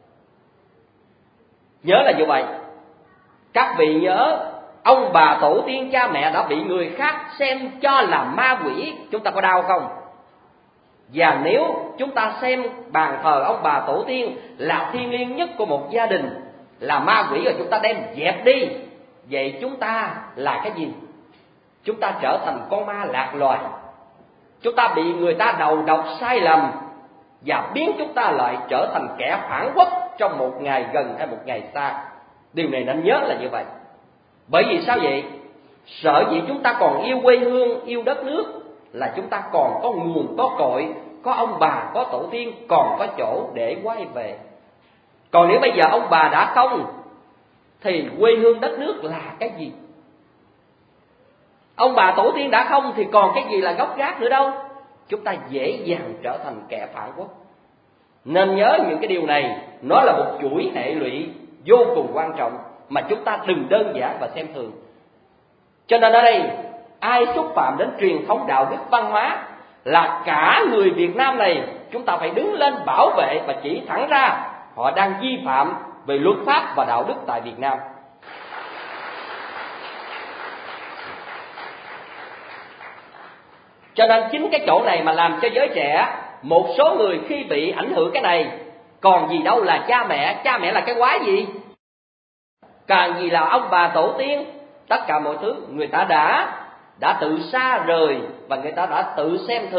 Nhớ là như vậy. Các vị nhớ, ông bà tổ tiên cha mẹ đã bị người khác xem cho là ma quỷ, chúng ta có đau không? Và nếu chúng ta xem bàn thờ ông bà tổ tiên là thiêng liêng nhất của một gia đình, là ma quỷ, rồi chúng ta đem dẹp đi, vậy chúng ta là cái gì? Chúng ta trở thành con ma lạc loài. Chúng ta bị người ta đầu độc sai lầm và biến chúng ta lại trở thành kẻ phản quốc trong một ngày gần hay một ngày xa. Điều này nên nhớ là như vậy. Bởi vì sao vậy? Sợ gì chúng ta còn yêu quê hương, yêu đất nước, là chúng ta còn có nguồn, có cội, có ông bà, có tổ tiên, còn có chỗ để quay về. Còn nếu bây giờ ông bà đã không, thì quê hương đất nước là cái gì? Ông bà tổ tiên đã không thì còn cái gì là gốc gác nữa đâu. Chúng ta dễ dàng trở thành kẻ phản quốc. Nên nhớ những cái điều này, nó là một chuỗi hệ lụy vô cùng quan trọng mà chúng ta đừng đơn giản và xem thường. Cho nên ở đây, ai xúc phạm đến truyền thống đạo đức văn hóa là cả người Việt Nam này, chúng ta phải đứng lên bảo vệ và chỉ thẳng ra họ đang vi phạm về luật pháp và đạo đức tại Việt Nam. Cho nên chính cái chỗ này mà làm cho giới trẻ, một số người khi bị ảnh hưởng cái này, còn gì đâu là cha mẹ, cha mẹ là cái quái gì? Càng gì là ông bà tổ tiên, tất cả mọi thứ người ta đã đã tự xa rời và người ta đã tự xem thường.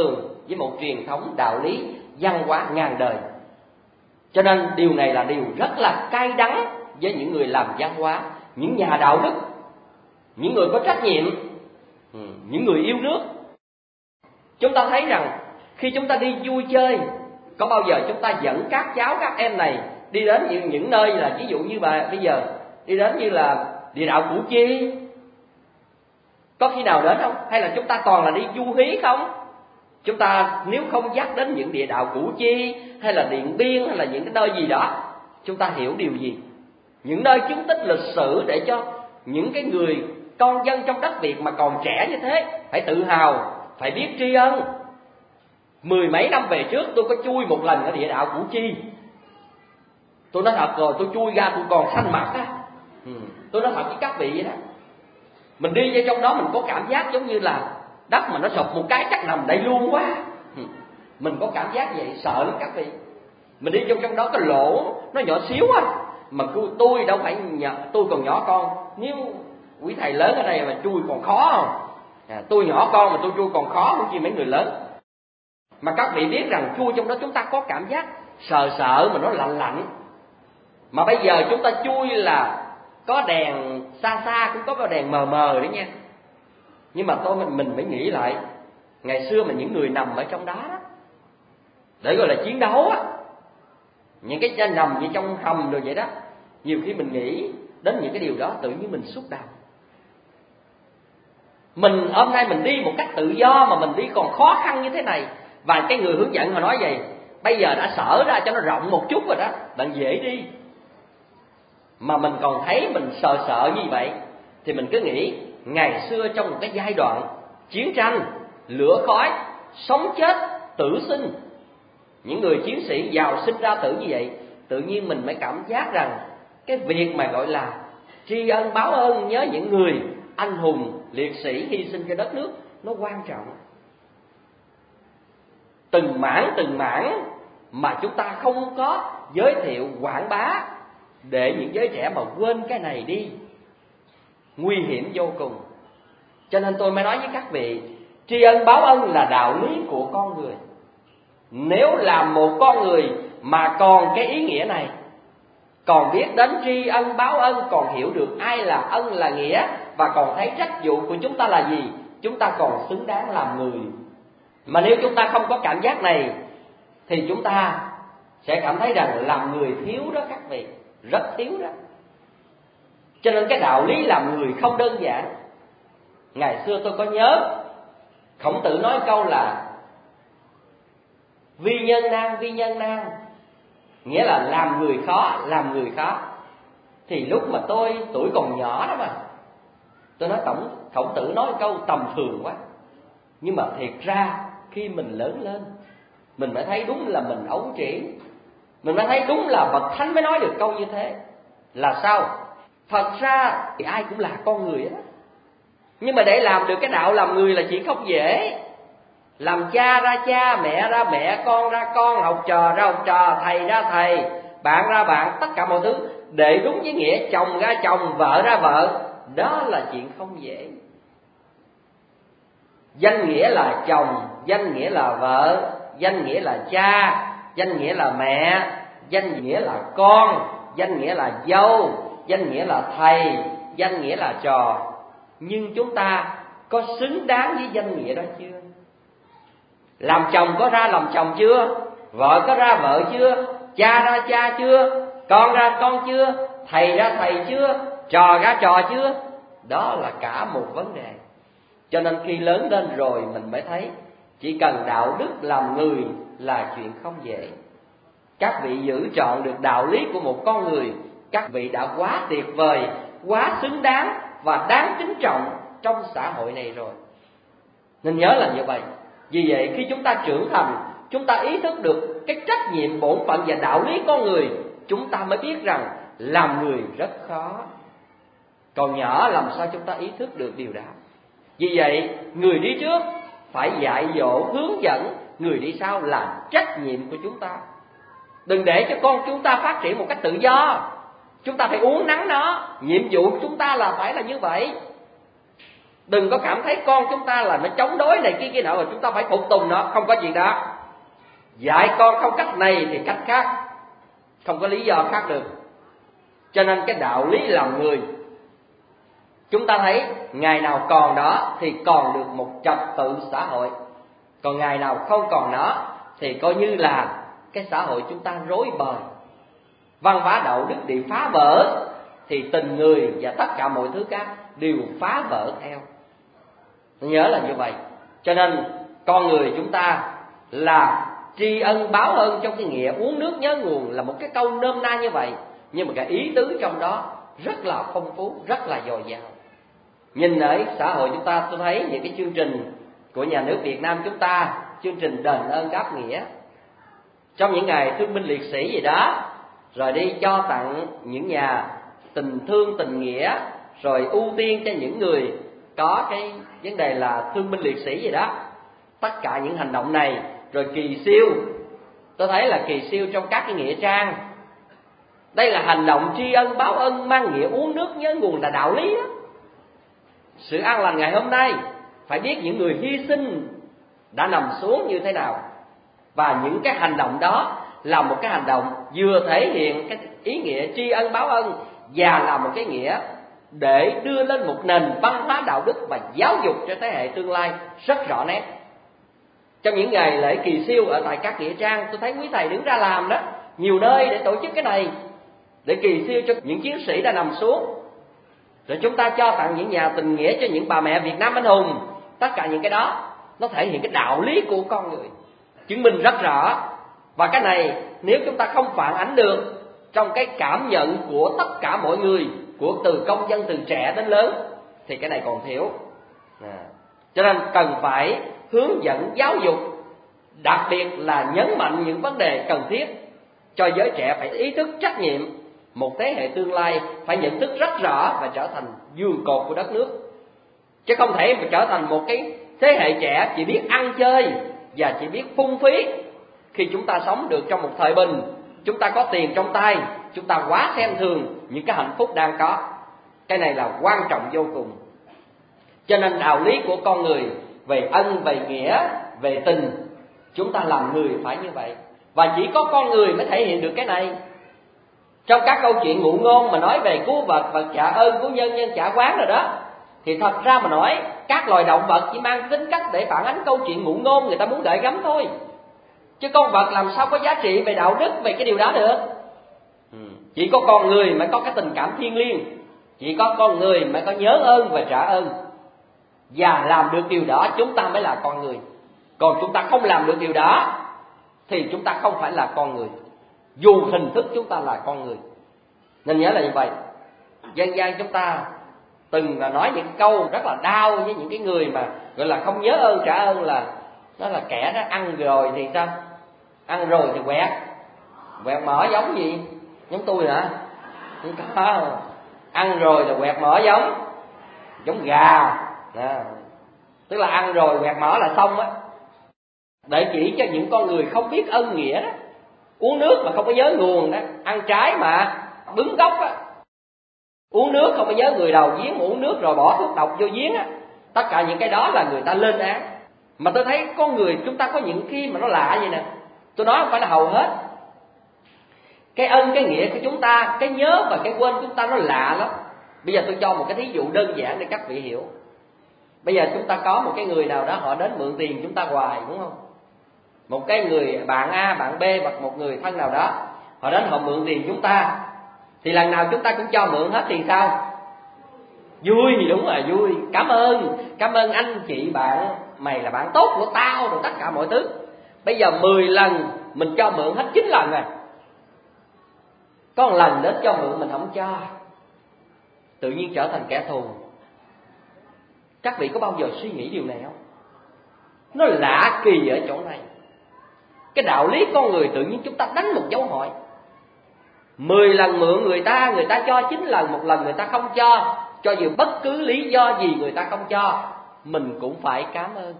với một truyền thống đạo lý văn hóa ngàn đời. Cho nên điều này là điều rất là cay đắng với những người làm văn hóa, những nhà đạo đức, những người có trách nhiệm, những người yêu nước. Chúng ta thấy rằng khi chúng ta đi vui chơi, có bao giờ chúng ta dẫn các cháu, các em này đi đến những, những nơi là ví dụ như bà bây giờ đi đến như là địa đạo Củ Chi, có khi nào đến không? Hay là chúng ta toàn là đi du hí không? Chúng ta nếu không dắt đến những địa đạo Củ Chi hay là Điện Biên hay là những cái nơi gì đó, chúng ta hiểu điều gì? Những nơi chứng tích lịch sử để cho những cái người con dân trong đất Việt mà còn trẻ như thế phải tự hào, phải biết tri ân. Mười mấy năm về trước tôi có chui một lần ở địa đạo Củ Chi. Tôi nói thật rồi, tôi chui ra tôi còn xanh mặt á. Ừ. Tôi nói thật với các vị vậy đó. Mình đi vô trong đó mình có cảm giác giống như là đất mà nó sụp một cái chắc nằm đây luôn quá. Ừ. Mình có cảm giác vậy, sợ lắm các vị. Mình đi vô trong đó cái lỗ nó nhỏ xíu á, mà tôi đâu phải nhỏ, tôi còn nhỏ con. Nếu quý thầy lớn ở đây mà chui còn khó không? À, tôi nhỏ con mà tôi chui còn khó hơn chi mấy người lớn. Mà các vị biết rằng chui trong đó chúng ta có cảm giác sợ sợ mà nó lạnh lạnh. Mà bây giờ chúng ta chui là có đèn xa xa cũng có cái đèn mờ mờ đấy nha. Nhưng mà tôi mình mình phải nghĩ lại, ngày xưa mà những người nằm ở trong đó đó, để gọi là chiến đấu á, những cái chân nằm như trong hầm rồi vậy đó, nhiều khi mình nghĩ đến những cái điều đó tự nhiên mình xúc động. Mình hôm nay mình đi một cách tự do mà mình đi còn khó khăn như thế này, và cái người hướng dẫn họ nói vậy, bây giờ đã sở ra cho nó rộng một chút rồi đó, bạn dễ đi. Mà mình còn thấy mình sợ sợ như vậy, thì mình cứ nghĩ ngày xưa trong một cái giai đoạn chiến tranh, lửa khói, sống chết, tử sinh, những người chiến sĩ giàu sinh ra tử như vậy, tự nhiên mình mới cảm giác rằng cái việc mà gọi là tri ân báo ơn, nhớ những người anh hùng liệt sĩ hy sinh cho đất nước nó quan trọng. Từng mảng từng mảng mà chúng ta không có giới thiệu quảng bá, để những giới trẻ mà quên cái này đi, nguy hiểm vô cùng. Cho nên tôi mới nói với các vị, tri ân báo ân là đạo lý của con người. Nếu làm một con người mà còn cái ý nghĩa này, còn biết đến tri ân báo ân, còn hiểu được ai là ân là nghĩa, và còn thấy trách vụ của chúng ta là gì, chúng ta còn xứng đáng làm người. Mà nếu chúng ta không có cảm giác này thì chúng ta sẽ cảm thấy rằng làm người thiếu đó các vị, rất thiếu đó. Cho nên cái đạo lý làm người không đơn giản. Ngày xưa tôi có nhớ Khổng Tử nói câu là vi nhân nan, vi nhân nan, nghĩa là làm người khó, làm người khó. Thì lúc mà tôi tuổi còn nhỏ đó mà, tôi nói tổng Khổng Tử nói câu tầm thường quá. Nhưng mà thiệt ra khi mình lớn lên, mình mới thấy đúng là mình ấu trĩ. Mình mới thấy đúng là bậc thánh mới nói được câu như thế. Là sao? Thật ra thì ai cũng là con người đó, nhưng mà để làm được cái đạo làm người là chuyện không dễ. Làm cha ra cha, mẹ ra mẹ, con ra con, học trò ra học trò, thầy ra thầy, bạn ra bạn, tất cả mọi thứ để đúng với nghĩa chồng ra chồng, vợ ra vợ, đó là chuyện không dễ. Danh nghĩa là chồng, danh nghĩa là vợ, danh nghĩa là cha, danh nghĩa là mẹ, danh nghĩa là con, danh nghĩa là dâu, danh nghĩa là thầy, danh nghĩa là trò. Nhưng chúng ta có xứng đáng với danh nghĩa đó chưa? Làm chồng có ra làm chồng chưa? Vợ có ra vợ chưa? Cha ra cha chưa? Con ra con chưa? Thầy ra thầy chưa? Trò ra trò chưa? Đó là cả một vấn đề. Cho nên khi lớn lên rồi mình mới thấy chỉ cần đạo đức làm người là chuyện không dễ. Các vị giữ trọn được đạo lý của một con người, các vị đã quá tuyệt vời, quá xứng đáng và đáng kính trọng trong xã hội này rồi. Nên nhớ là như vậy. Vì vậy khi chúng ta trưởng thành, chúng ta ý thức được cái trách nhiệm bổn phận và đạo lý con người, chúng ta mới biết rằng làm người rất khó. Còn nhỏ làm sao chúng ta ý thức được điều đó? Vì vậy người đi trước phải dạy dỗ hướng dẫn, người đi sau là trách nhiệm của chúng ta. Đừng để cho con chúng ta phát triển một cách tự do. Chúng ta phải uốn nắn nó. Nhiệm vụ của chúng ta là phải là như vậy. Đừng có cảm thấy con chúng ta là nó chống đối này kia kia nọ rồi chúng ta phải phục tùng nó, không có chuyện đó. Dạy con không cách này thì cách khác, không có lý do khác được. Cho nên cái đạo lý làm người, chúng ta thấy ngày nào còn đó thì còn được một trật tự xã hội, còn ngày nào không còn nó thì coi như là cái xã hội chúng ta rối bời, văn hóa đạo đức bị phá vỡ, thì tình người và tất cả mọi thứ khác đều phá vỡ theo. Nhớ là như vậy. Cho nên con người chúng ta là tri ân báo ơn trong cái nghĩa uống nước nhớ nguồn, là một cái câu nôm na như vậy, nhưng mà cái ý tứ trong đó rất là phong phú, rất là dồi dào. Nhìn ở xã hội chúng ta, tôi thấy những cái chương trình của nhà nước Việt Nam chúng ta, chương trình đền ơn đáp nghĩa trong những ngày thương binh liệt sĩ gì đó, rồi đi cho tặng những nhà tình thương tình nghĩa, rồi ưu tiên cho những người có cái vấn đề là thương binh liệt sĩ gì đó. Tất cả những hành động này, rồi kỳ siêu, tôi thấy là kỳ siêu trong các cái nghĩa trang, đây là hành động tri ân báo ân mang nghĩa uống nước nhớ nguồn, là đạo lý đó. Sự an lành ngày hôm nay phải biết những người hy sinh đã nằm xuống như thế nào, và những cái hành động đó là một cái hành động vừa thể hiện cái ý nghĩa tri ân báo ân, và là một cái nghĩa để đưa lên một nền văn hóa đạo đức và giáo dục cho thế hệ tương lai rất rõ nét. Trong những ngày lễ kỳ siêu ở tại các nghĩa trang, tôi thấy quý thầy đứng ra làm đó, nhiều nơi để tổ chức cái này, để kỳ siêu cho những chiến sĩ đã nằm xuống, rồi chúng ta cho tặng những nhà tình nghĩa cho những bà mẹ Việt Nam anh hùng. Tất cả những cái đó nó thể hiện cái đạo lý của con người, chứng minh rất rõ. Và cái này nếu chúng ta không phản ánh được trong cái cảm nhận của tất cả mọi người, của từ công dân từ trẻ đến lớn, thì cái này còn thiếu. à. Cho nên cần phải hướng dẫn giáo dục, đặc biệt là nhấn mạnh những vấn đề cần thiết cho giới trẻ phải ý thức trách nhiệm. Một thế hệ tương lai phải nhận thức rất rõ và trở thành giường cột của đất nước, chứ không thể mà trở thành một cái thế hệ trẻ chỉ biết ăn chơi và chỉ biết phung phí. Khi chúng ta sống được trong một thời bình, chúng ta có tiền trong tay, chúng ta quá xem thường những cái hạnh phúc đang có. Cái này là quan trọng vô cùng. Cho nên đạo lý của con người về ân, về nghĩa, về tình, chúng ta làm người phải như vậy. Và chỉ có con người mới thể hiện được cái này. Trong các câu chuyện ngụ ngôn mà nói về cứu vật và trả ơn của nhân nhân trả quán rồi đó, thì thật ra mà nói các loài động vật chỉ mang tính cách để phản ánh câu chuyện ngụ ngôn người ta muốn gợi gắm thôi, chứ con vật làm sao có giá trị về đạo đức, về cái điều đó được. Chỉ có con người mới có cái tình cảm thiêng liêng, chỉ có con người mới có nhớ ơn và trả ơn, và làm được điều đó chúng ta mới là con người. Còn chúng ta không làm được điều đó thì chúng ta không phải là con người, dù hình thức chúng ta là con người. Nên nhớ là như vậy. Dân gian chúng ta từng là nói những câu rất là đau với những cái người mà gọi là không nhớ ơn trả ơn, là nó là kẻ đó ăn rồi thì sao? Ăn rồi thì quẹt, quẹt mỡ giống gì? Giống tôi hả? Không có. Ăn rồi là quẹt mỡ giống giống gà. À, tức là ăn rồi quẹt mỡ là xong á. Để chỉ cho những con người không biết ân nghĩa đó, uống nước mà không có nhớ nguồn đó, ăn trái mà bứng gốc á, uống nước không có nhớ người đầu giếng, mà uống nước rồi bỏ thuốc độc vô giếng á. Tất cả những cái đó là người ta lên án. Mà tôi thấy con người chúng ta có những khi mà nó lạ vậy nè. Tôi nói không phải là hầu hết. Cái ân, cái nghĩa của chúng ta, cái nhớ và cái quên chúng ta nó lạ lắm. Bây giờ tôi cho một cái thí dụ đơn giản để các vị hiểu. Bây giờ chúng ta có một cái người nào đó họ đến mượn tiền chúng ta hoài, đúng không? Một cái người bạn A, bạn B hoặc một người thân nào đó, họ đến họ mượn tiền chúng ta, thì lần nào chúng ta cũng cho mượn hết thì sao? Vui, đúng rồi, vui. Cảm ơn, cảm ơn anh chị bạn, mày là bạn tốt của tao, rồi tất cả mọi thứ. Bây giờ mười lần mình cho mượn hết chín lần rồi, có một lần đến cho mượn mình không cho, tự nhiên trở thành kẻ thù. Các vị có bao giờ suy nghĩ điều này không? Nó lạ kỳ ở chỗ này. Cái đạo lý con người tự nhiên chúng ta đánh một dấu hỏi. Mười lần mượn người ta, người ta cho chín lần, một lần người ta không cho, cho dù bất cứ lý do gì người ta không cho, mình cũng phải cảm ơn.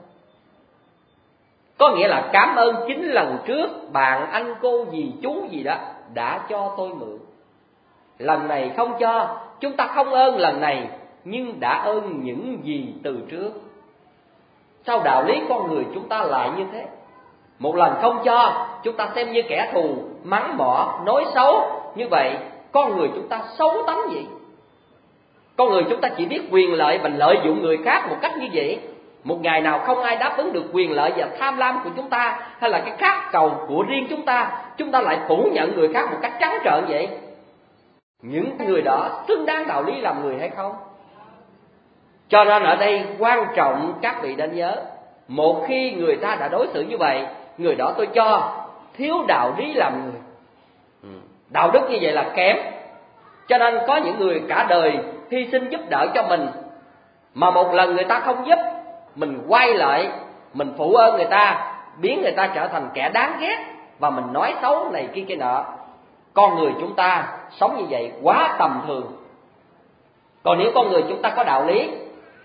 Có nghĩa là cảm ơn chín lần trước bạn, anh, cô, dì, chú gì đó đã cho tôi mượn. Lần này không cho, chúng ta không ơn lần này, nhưng đã ơn những gì từ trước. Sao đạo lý con người chúng ta lại như thế? Một lần không cho, chúng ta xem như kẻ thù, mắng mỏ, nói xấu. Như vậy con người chúng ta xấu tánh gì? Con người chúng ta chỉ biết quyền lợi và lợi dụng người khác một cách như vậy. Một ngày nào không ai đáp ứng được quyền lợi và tham lam của chúng ta, hay là cái khát cầu của riêng chúng ta, chúng ta lại phủ nhận người khác một cách trắng trợn vậy. Những người đó xứng đáng đạo lý làm người hay không? Cho nên ở đây quan trọng các vị nên nhớ, một khi người ta đã đối xử như vậy, người đó tôi cho thiếu đạo lý làm người. Đạo đức như vậy là kém. Cho nên có những người cả đời hy sinh giúp đỡ cho mình, mà một lần người ta không giúp, mình quay lại, mình phụ ơn người ta, biến người ta trở thành kẻ đáng ghét, và mình nói xấu này kia kia nọ. Con người chúng ta sống như vậy quá tầm thường. Còn nếu con người chúng ta có đạo lý,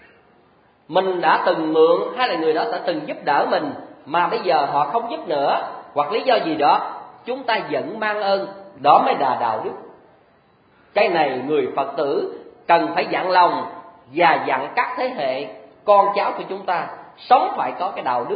mình đã từng mượn hay là người đó đã từng giúp đỡ mình, mà bây giờ họ không giúp nữa, hoặc lý do gì đó, chúng ta vẫn mang ơn, đó mới là đạo đức. Cái này người Phật tử cần phải dặn lòng và dặn các thế hệ con cháu của chúng ta sống phải có cái đạo đức.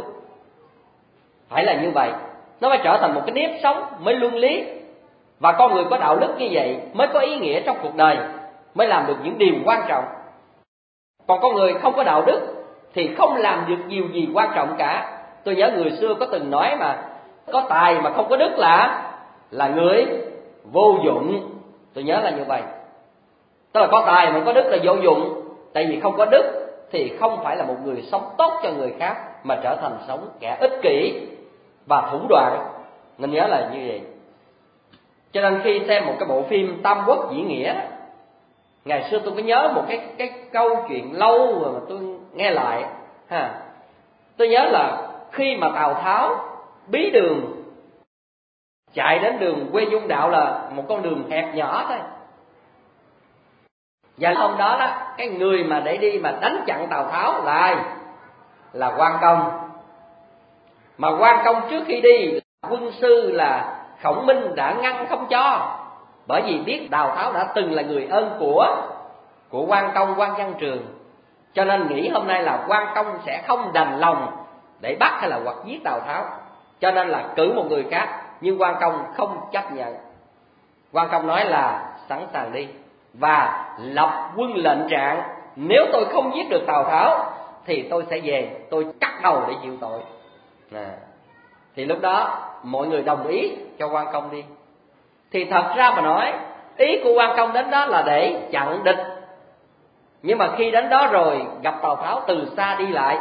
Phải là như vậy, nó mới trở thành một cái nếp sống, mới luân lý. Và con người có đạo đức như vậy mới có ý nghĩa trong cuộc đời, mới làm được những điều quan trọng. Còn con người không có đạo đức thì không làm được điều gì quan trọng cả. Tôi nhớ người xưa có từng nói mà, có tài mà không có đức là là người vô dụng. Tôi nhớ là như vậy. Tức là có tài mà có đức là vô dụng. Tại vì không có đức thì không phải là một người sống tốt cho người khác, mà trở thành sống kẻ ích kỷ và thủ đoạn. Nên nhớ là như vậy. Cho nên khi xem một cái bộ phim Tam Quốc Diễn Nghĩa, ngày xưa tôi có nhớ một cái cái câu chuyện lâu rồi mà tôi nghe lại ha. Tôi nhớ là khi mà Tào Tháo bí đường chạy đến đường quê Dung Đạo, là một con đường hẹp nhỏ thôi. Và hôm đó đó, cái người mà để đi mà đánh chặn Tào Tháo là ai? Là Quan Công. Mà Quan Công trước khi đi, quân sư là Khổng Minh đã ngăn không cho, bởi vì biết Tào Tháo đã từng là người ơn của của Quan Công, Quan Văn Trường, cho nên nghĩ hôm nay là Quan Công sẽ không đành lòng để bắt hay là hoặc giết Tào Tháo, cho nên là cử một người khác. Nhưng Quan Công không chấp nhận. Quan Công nói là sẵn sàng đi và lập quân lệnh trạng, nếu tôi không giết được Tào Tháo thì tôi sẽ về, tôi cắt đầu để chịu tội. À, thì lúc đó mọi người đồng ý cho Quan Công đi. Thì thật ra mà nói, ý của Quan Công đến đó là để chặn địch. Nhưng mà khi đến đó rồi gặp Tào Tháo từ xa đi lại,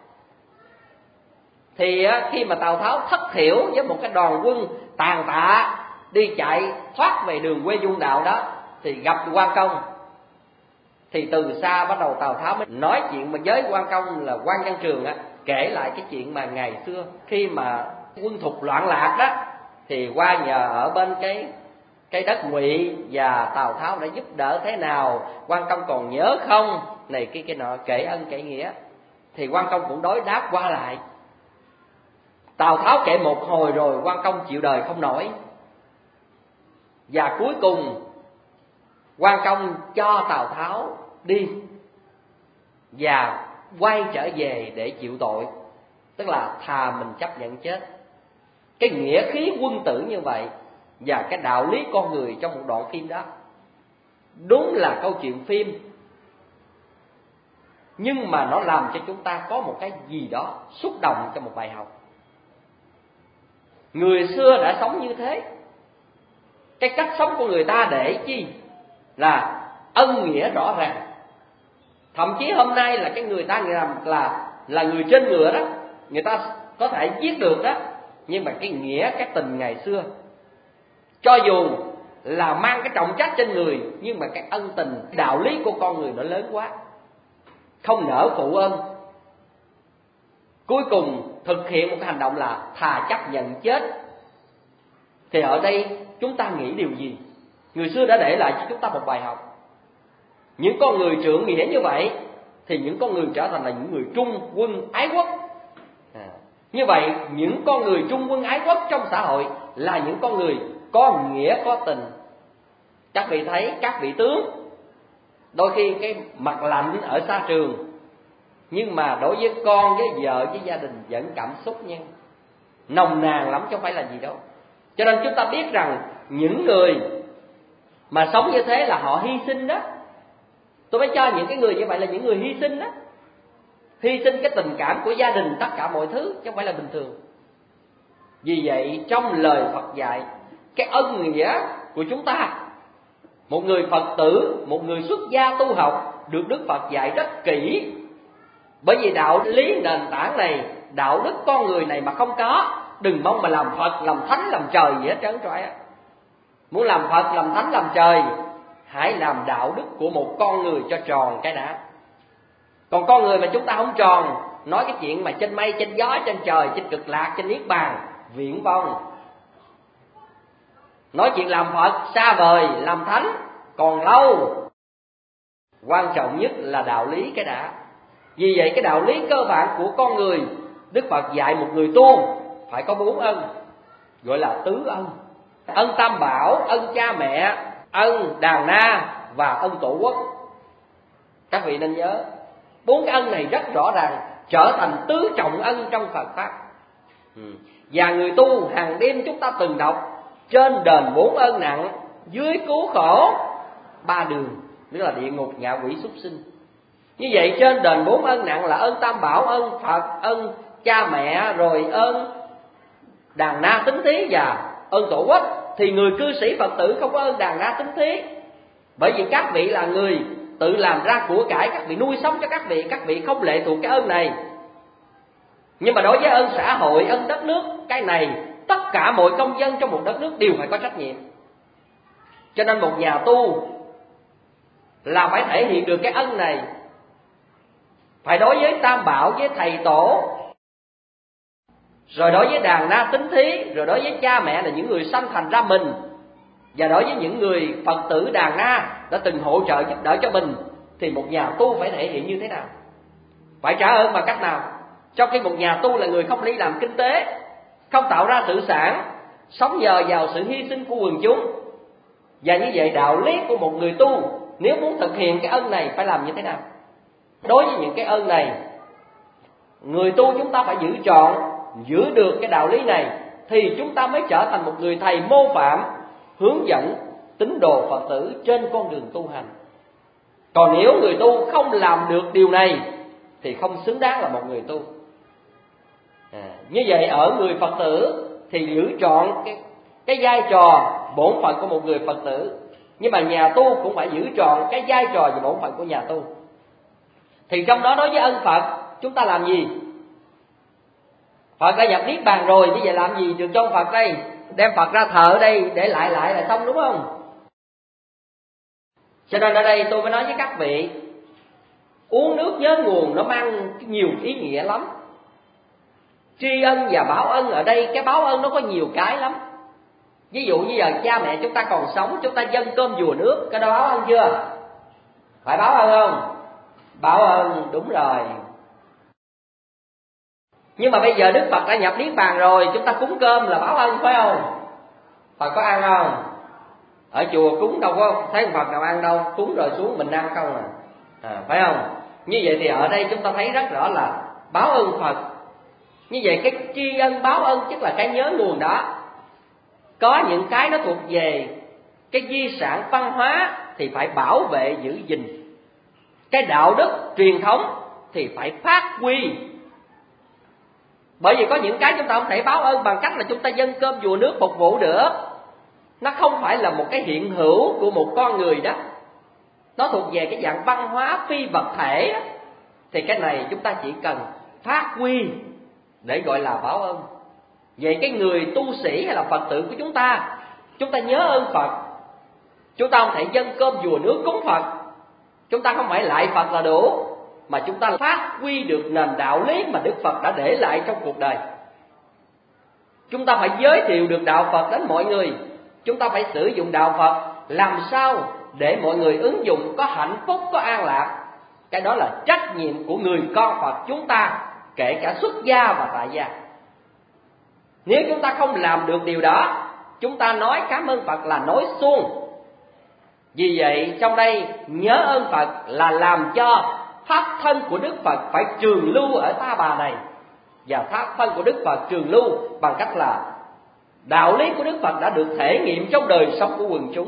thì khi mà Tào Tháo thất thiểu với một cái đoàn quân tàn tạ đi chạy thoát về đường quê Dung Đạo đó, thì gặp Quan Công. Thì từ xa bắt đầu Tào Tháo mới nói chuyện mà với Quan Công là Quan Văn Trường á, kể lại cái chuyện mà ngày xưa khi mà quân thục loạn lạc đó, thì qua nhờ ở bên cái cái đất Ngụy và Tào Tháo đã giúp đỡ thế nào, Quan Công còn nhớ không, này cái cái nọ, kể ân kể nghĩa. Thì Quan Công cũng đối đáp qua lại. Tào Tháo kể một hồi rồi Quan Công chịu đời không nổi, và cuối cùng Quan Công cho Tào Tháo đi và quay trở về để chịu tội, tức là thà mình chấp nhận chết. Cái nghĩa khí quân tử như vậy và cái đạo lý con người trong một đoạn phim đó, đúng là câu chuyện phim, nhưng mà nó làm cho chúng ta có một cái gì đó xúc động cho một bài học. Người xưa đã sống như thế. Cái cách sống của người ta để chi? Là ân nghĩa rõ ràng. Thậm chí hôm nay là cái người ta làm là là người trên ngựa đó, người ta có thể giết được đó, nhưng mà cái nghĩa, cái tình ngày xưa, cho dù là mang cái trọng trách trên người, nhưng mà cái ân tình, đạo lý của con người nó lớn quá, không nỡ phụ ơn. Cuối cùng thực hiện một cái hành động là thà chấp nhận chết. Thì ở đây chúng ta nghĩ điều gì? Người xưa đã để lại cho chúng ta một bài học. Những con người trượng nghĩa như vậy thì những con người trở thành là những người trung quân ái quốc. À, như vậy những con người trung quân ái quốc trong xã hội là những con người có nghĩa có tình. Các vị thấy các vị tướng đôi khi cái mặt lạnh ở xa trường, nhưng mà đối với con, với vợ, với gia đình vẫn cảm xúc nha, nồng nàn lắm chứ không phải là gì đâu. Cho nên chúng ta biết rằng những người mà sống như thế là họ hy sinh đó. Tôi mới cho những cái người như vậy là những người hy sinh đó, hy sinh cái tình cảm của gia đình, tất cả mọi thứ, chứ không phải là bình thường. Vì vậy trong lời Phật dạy, cái ân nghĩa của chúng ta, một người Phật tử, một người xuất gia tu học, được Đức Phật dạy rất kỹ. Bởi vì đạo lý nền tảng này, đạo đức con người này mà không có, đừng mong mà làm Phật, làm Thánh, làm trời gì hết trơn trọi á. Muốn làm Phật, làm Thánh, làm trời, hãy làm đạo đức của một con người cho tròn cái đã. Còn con người mà chúng ta không tròn, nói cái chuyện mà trên mây, trên gió, trên trời, trên cực lạc, trên niết bàn, viển vông. Nói chuyện làm Phật xa vời, làm Thánh còn lâu. Quan trọng nhất là đạo lý cái đã. Vì vậy cái đạo lý cơ bản của con người, Đức Phật dạy một người tu phải có bốn ân, gọi là tứ ân. Ân Tam Bảo, ân cha mẹ, ân đàn na và ân tổ quốc. Các vị nên nhớ, bốn cái ân này rất rõ ràng, trở thành tứ trọng ân trong Phật Pháp. Và người tu hàng đêm chúng ta từng đọc, trên đền bốn ân nặng, dưới cứu khổ ba đường, tức là địa ngục, ngạ quỷ, súc sinh. Như vậy trên đền bốn ân nặng là ân Tam Bảo, ân Phật, ân cha mẹ, rồi ân đàn na tín thí và ân tổ quốc. Thì người cư sĩ Phật tử không có ơn đàn na tín thí, bởi vì các vị là người tự làm ra của cải, các vị nuôi sống cho các vị, các vị không lệ thuộc cái ơn này. Nhưng mà đối với ơn xã hội, ơn đất nước, cái này tất cả mọi công dân trong một đất nước đều phải có trách nhiệm. Cho nên một nhà tu là phải thể hiện được cái ân này, phải đối với Tam Bảo, với thầy tổ, rồi đối với đàn na tín thí, rồi đối với cha mẹ là những người sanh thành ra mình, và đối với những người Phật tử đàn na đã từng hỗ trợ giúp đỡ cho mình, thì một nhà tu phải thể hiện như thế nào, phải trả ơn bằng cách nào. Trong khi một nhà tu là người không đi làm kinh tế, không tạo ra sự sản, sống nhờ vào sự hy sinh của quần chúng. Và như vậy đạo lý của một người tu, nếu muốn thực hiện cái ân này phải làm như thế nào? Đối với những cái ân này, người tu chúng ta phải giữ trọn, giữ được cái đạo lý này, thì chúng ta mới trở thành một người thầy mô phạm, hướng dẫn tín đồ Phật tử trên con đường tu hành. Còn nếu người tu không làm được điều này thì không xứng đáng là một người tu. À, như vậy ở người Phật tử thì giữ trọn cái, cái vai trò bổn phận của một người Phật tử, nhưng mà nhà tu cũng phải giữ trọn cái vai trò và bổn phận của nhà tu. Thì trong đó đối với ân Phật chúng ta làm gì? Phật đã nhập niết bàn rồi, bây giờ làm gì được cho Phật đây? Đem Phật ra thờ ở đây để lại lại là xong, đúng không? Cho nên ở đây tôi mới nói với các vị, uống nước nhớ nguồn nó mang nhiều ý nghĩa lắm. Tri ân và báo ân ở đây, cái báo ân nó có nhiều cái lắm. Ví dụ như giờ cha mẹ chúng ta còn sống, chúng ta dâng cơm dùa nước, cái đó báo ân chưa? Phải báo ân không? Báo ân, đúng rồi. Nhưng mà bây giờ Đức Phật đã nhập niết bàn rồi, chúng ta cúng cơm là báo ân, phải không? Phật có ăn không? Ở chùa cúng đâu có thấy Phật nào ăn đâu, cúng rồi xuống mình ăn không à, à phải không? Như vậy thì ở đây chúng ta thấy rất rõ là báo ơn Phật. Như vậy cái tri ân báo ân tức là cái nhớ nguồn đó. Có những cái nó thuộc về cái di sản văn hóa thì phải bảo vệ giữ gìn. Cái đạo đức truyền thống thì phải phát huy. Bởi vì có những cái chúng ta không thể báo ơn bằng cách là chúng ta dâng cơm dùa nước phục vụ được. Nó không phải là một cái hiện hữu của một con người đó, nó thuộc về cái dạng văn hóa phi vật thể đó. Thì cái này chúng ta chỉ cần phát huy để gọi là báo ơn. Vậy cái người tu sĩ hay là Phật tử của chúng ta, chúng ta nhớ ơn Phật, chúng ta không thể dâng cơm dùa nước cúng Phật, chúng ta không phải lại Phật là đủ, mà chúng ta phát huy được nền đạo lý mà Đức Phật đã để lại trong cuộc đời. Chúng ta phải giới thiệu được đạo Phật đến mọi người. Chúng ta phải sử dụng đạo Phật làm sao để mọi người ứng dụng có hạnh phúc, có an lạc. Cái đó là trách nhiệm của người con Phật chúng ta, kể cả xuất gia và tại gia. Nếu chúng ta không làm được điều đó, chúng ta nói cảm ơn Phật là nói suông. Vì vậy trong đây nhớ ơn Phật là làm cho pháp thân của Đức Phật phải trường lưu ở Ta Bà này, và pháp thân của Đức Phật trường lưu bằng cách là đạo lý của Đức Phật đã được thể nghiệm trong đời sống của quần chúng.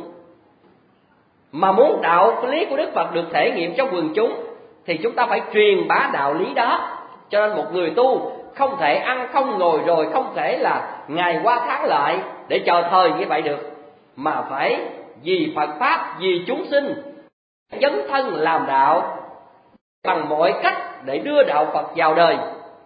Mà muốn đạo lý của Đức Phật được thể nghiệm trong quần chúng thì chúng ta phải truyền bá đạo lý đó. Cho nên một người tu không thể ăn không ngồi rồi, không thể là ngày qua tháng lại để chờ thời như vậy được, mà phải vì Phật Pháp, vì chúng sinh dấn thân làm đạo bằng mọi cách để đưa đạo Phật vào đời.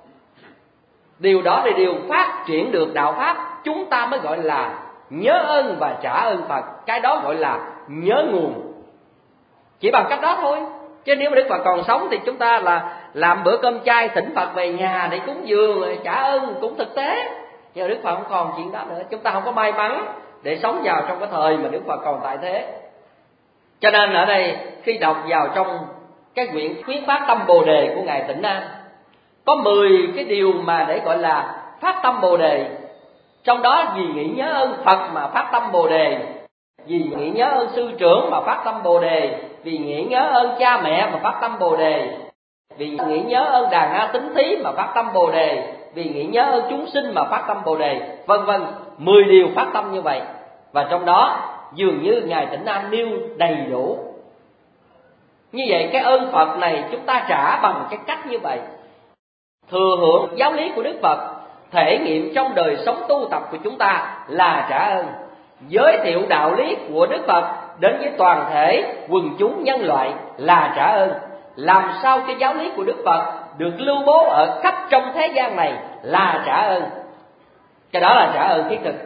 Điều đó là điều phát triển được đạo Pháp, chúng ta mới gọi là nhớ ơn và trả ơn Phật. Cái đó gọi là nhớ nguồn. Chỉ bằng cách đó thôi. Chứ nếu mà Đức Phật còn sống thì chúng ta là làm bữa cơm chay thỉnh Phật về nhà để cúng dường trả ơn cũng thực tế. Nhưng mà Đức Phật không còn chuyện đó nữa. Chúng ta không có may mắn để sống vào trong cái thời mà Đức Phật còn tại thế. Cho nên ở đây khi đọc vào trong cái quyển Khuyến Phát Tâm Bồ Đề của Ngài Tịnh Nam, có mười cái điều mà để gọi là phát tâm Bồ Đề. Trong đó vì nghĩ nhớ ơn Phật mà phát tâm Bồ Đề, vì nghĩ nhớ ơn sư trưởng mà phát tâm Bồ Đề, vì nghĩ nhớ ơn cha mẹ mà phát tâm Bồ Đề, vì nghĩ nhớ ơn đàn a tính thí mà phát tâm Bồ Đề, vì nghĩ nhớ ơn chúng sinh mà phát tâm Bồ Đề, vân vân. Mười điều phát tâm như vậy. Và trong đó dường như Ngài Tịnh Nam nêu đầy đủ. Như vậy cái ơn Phật này chúng ta trả bằng cái cách như vậy. Thừa hưởng giáo lý của Đức Phật, thể nghiệm trong đời sống tu tập của chúng ta là trả ơn. Giới thiệu đạo lý của Đức Phật đến với toàn thể quần chúng nhân loại là trả ơn. Làm sao cái giáo lý của Đức Phật được lưu bố ở khắp trong thế gian này là trả ơn. Cái đó là trả ơn thiết thực.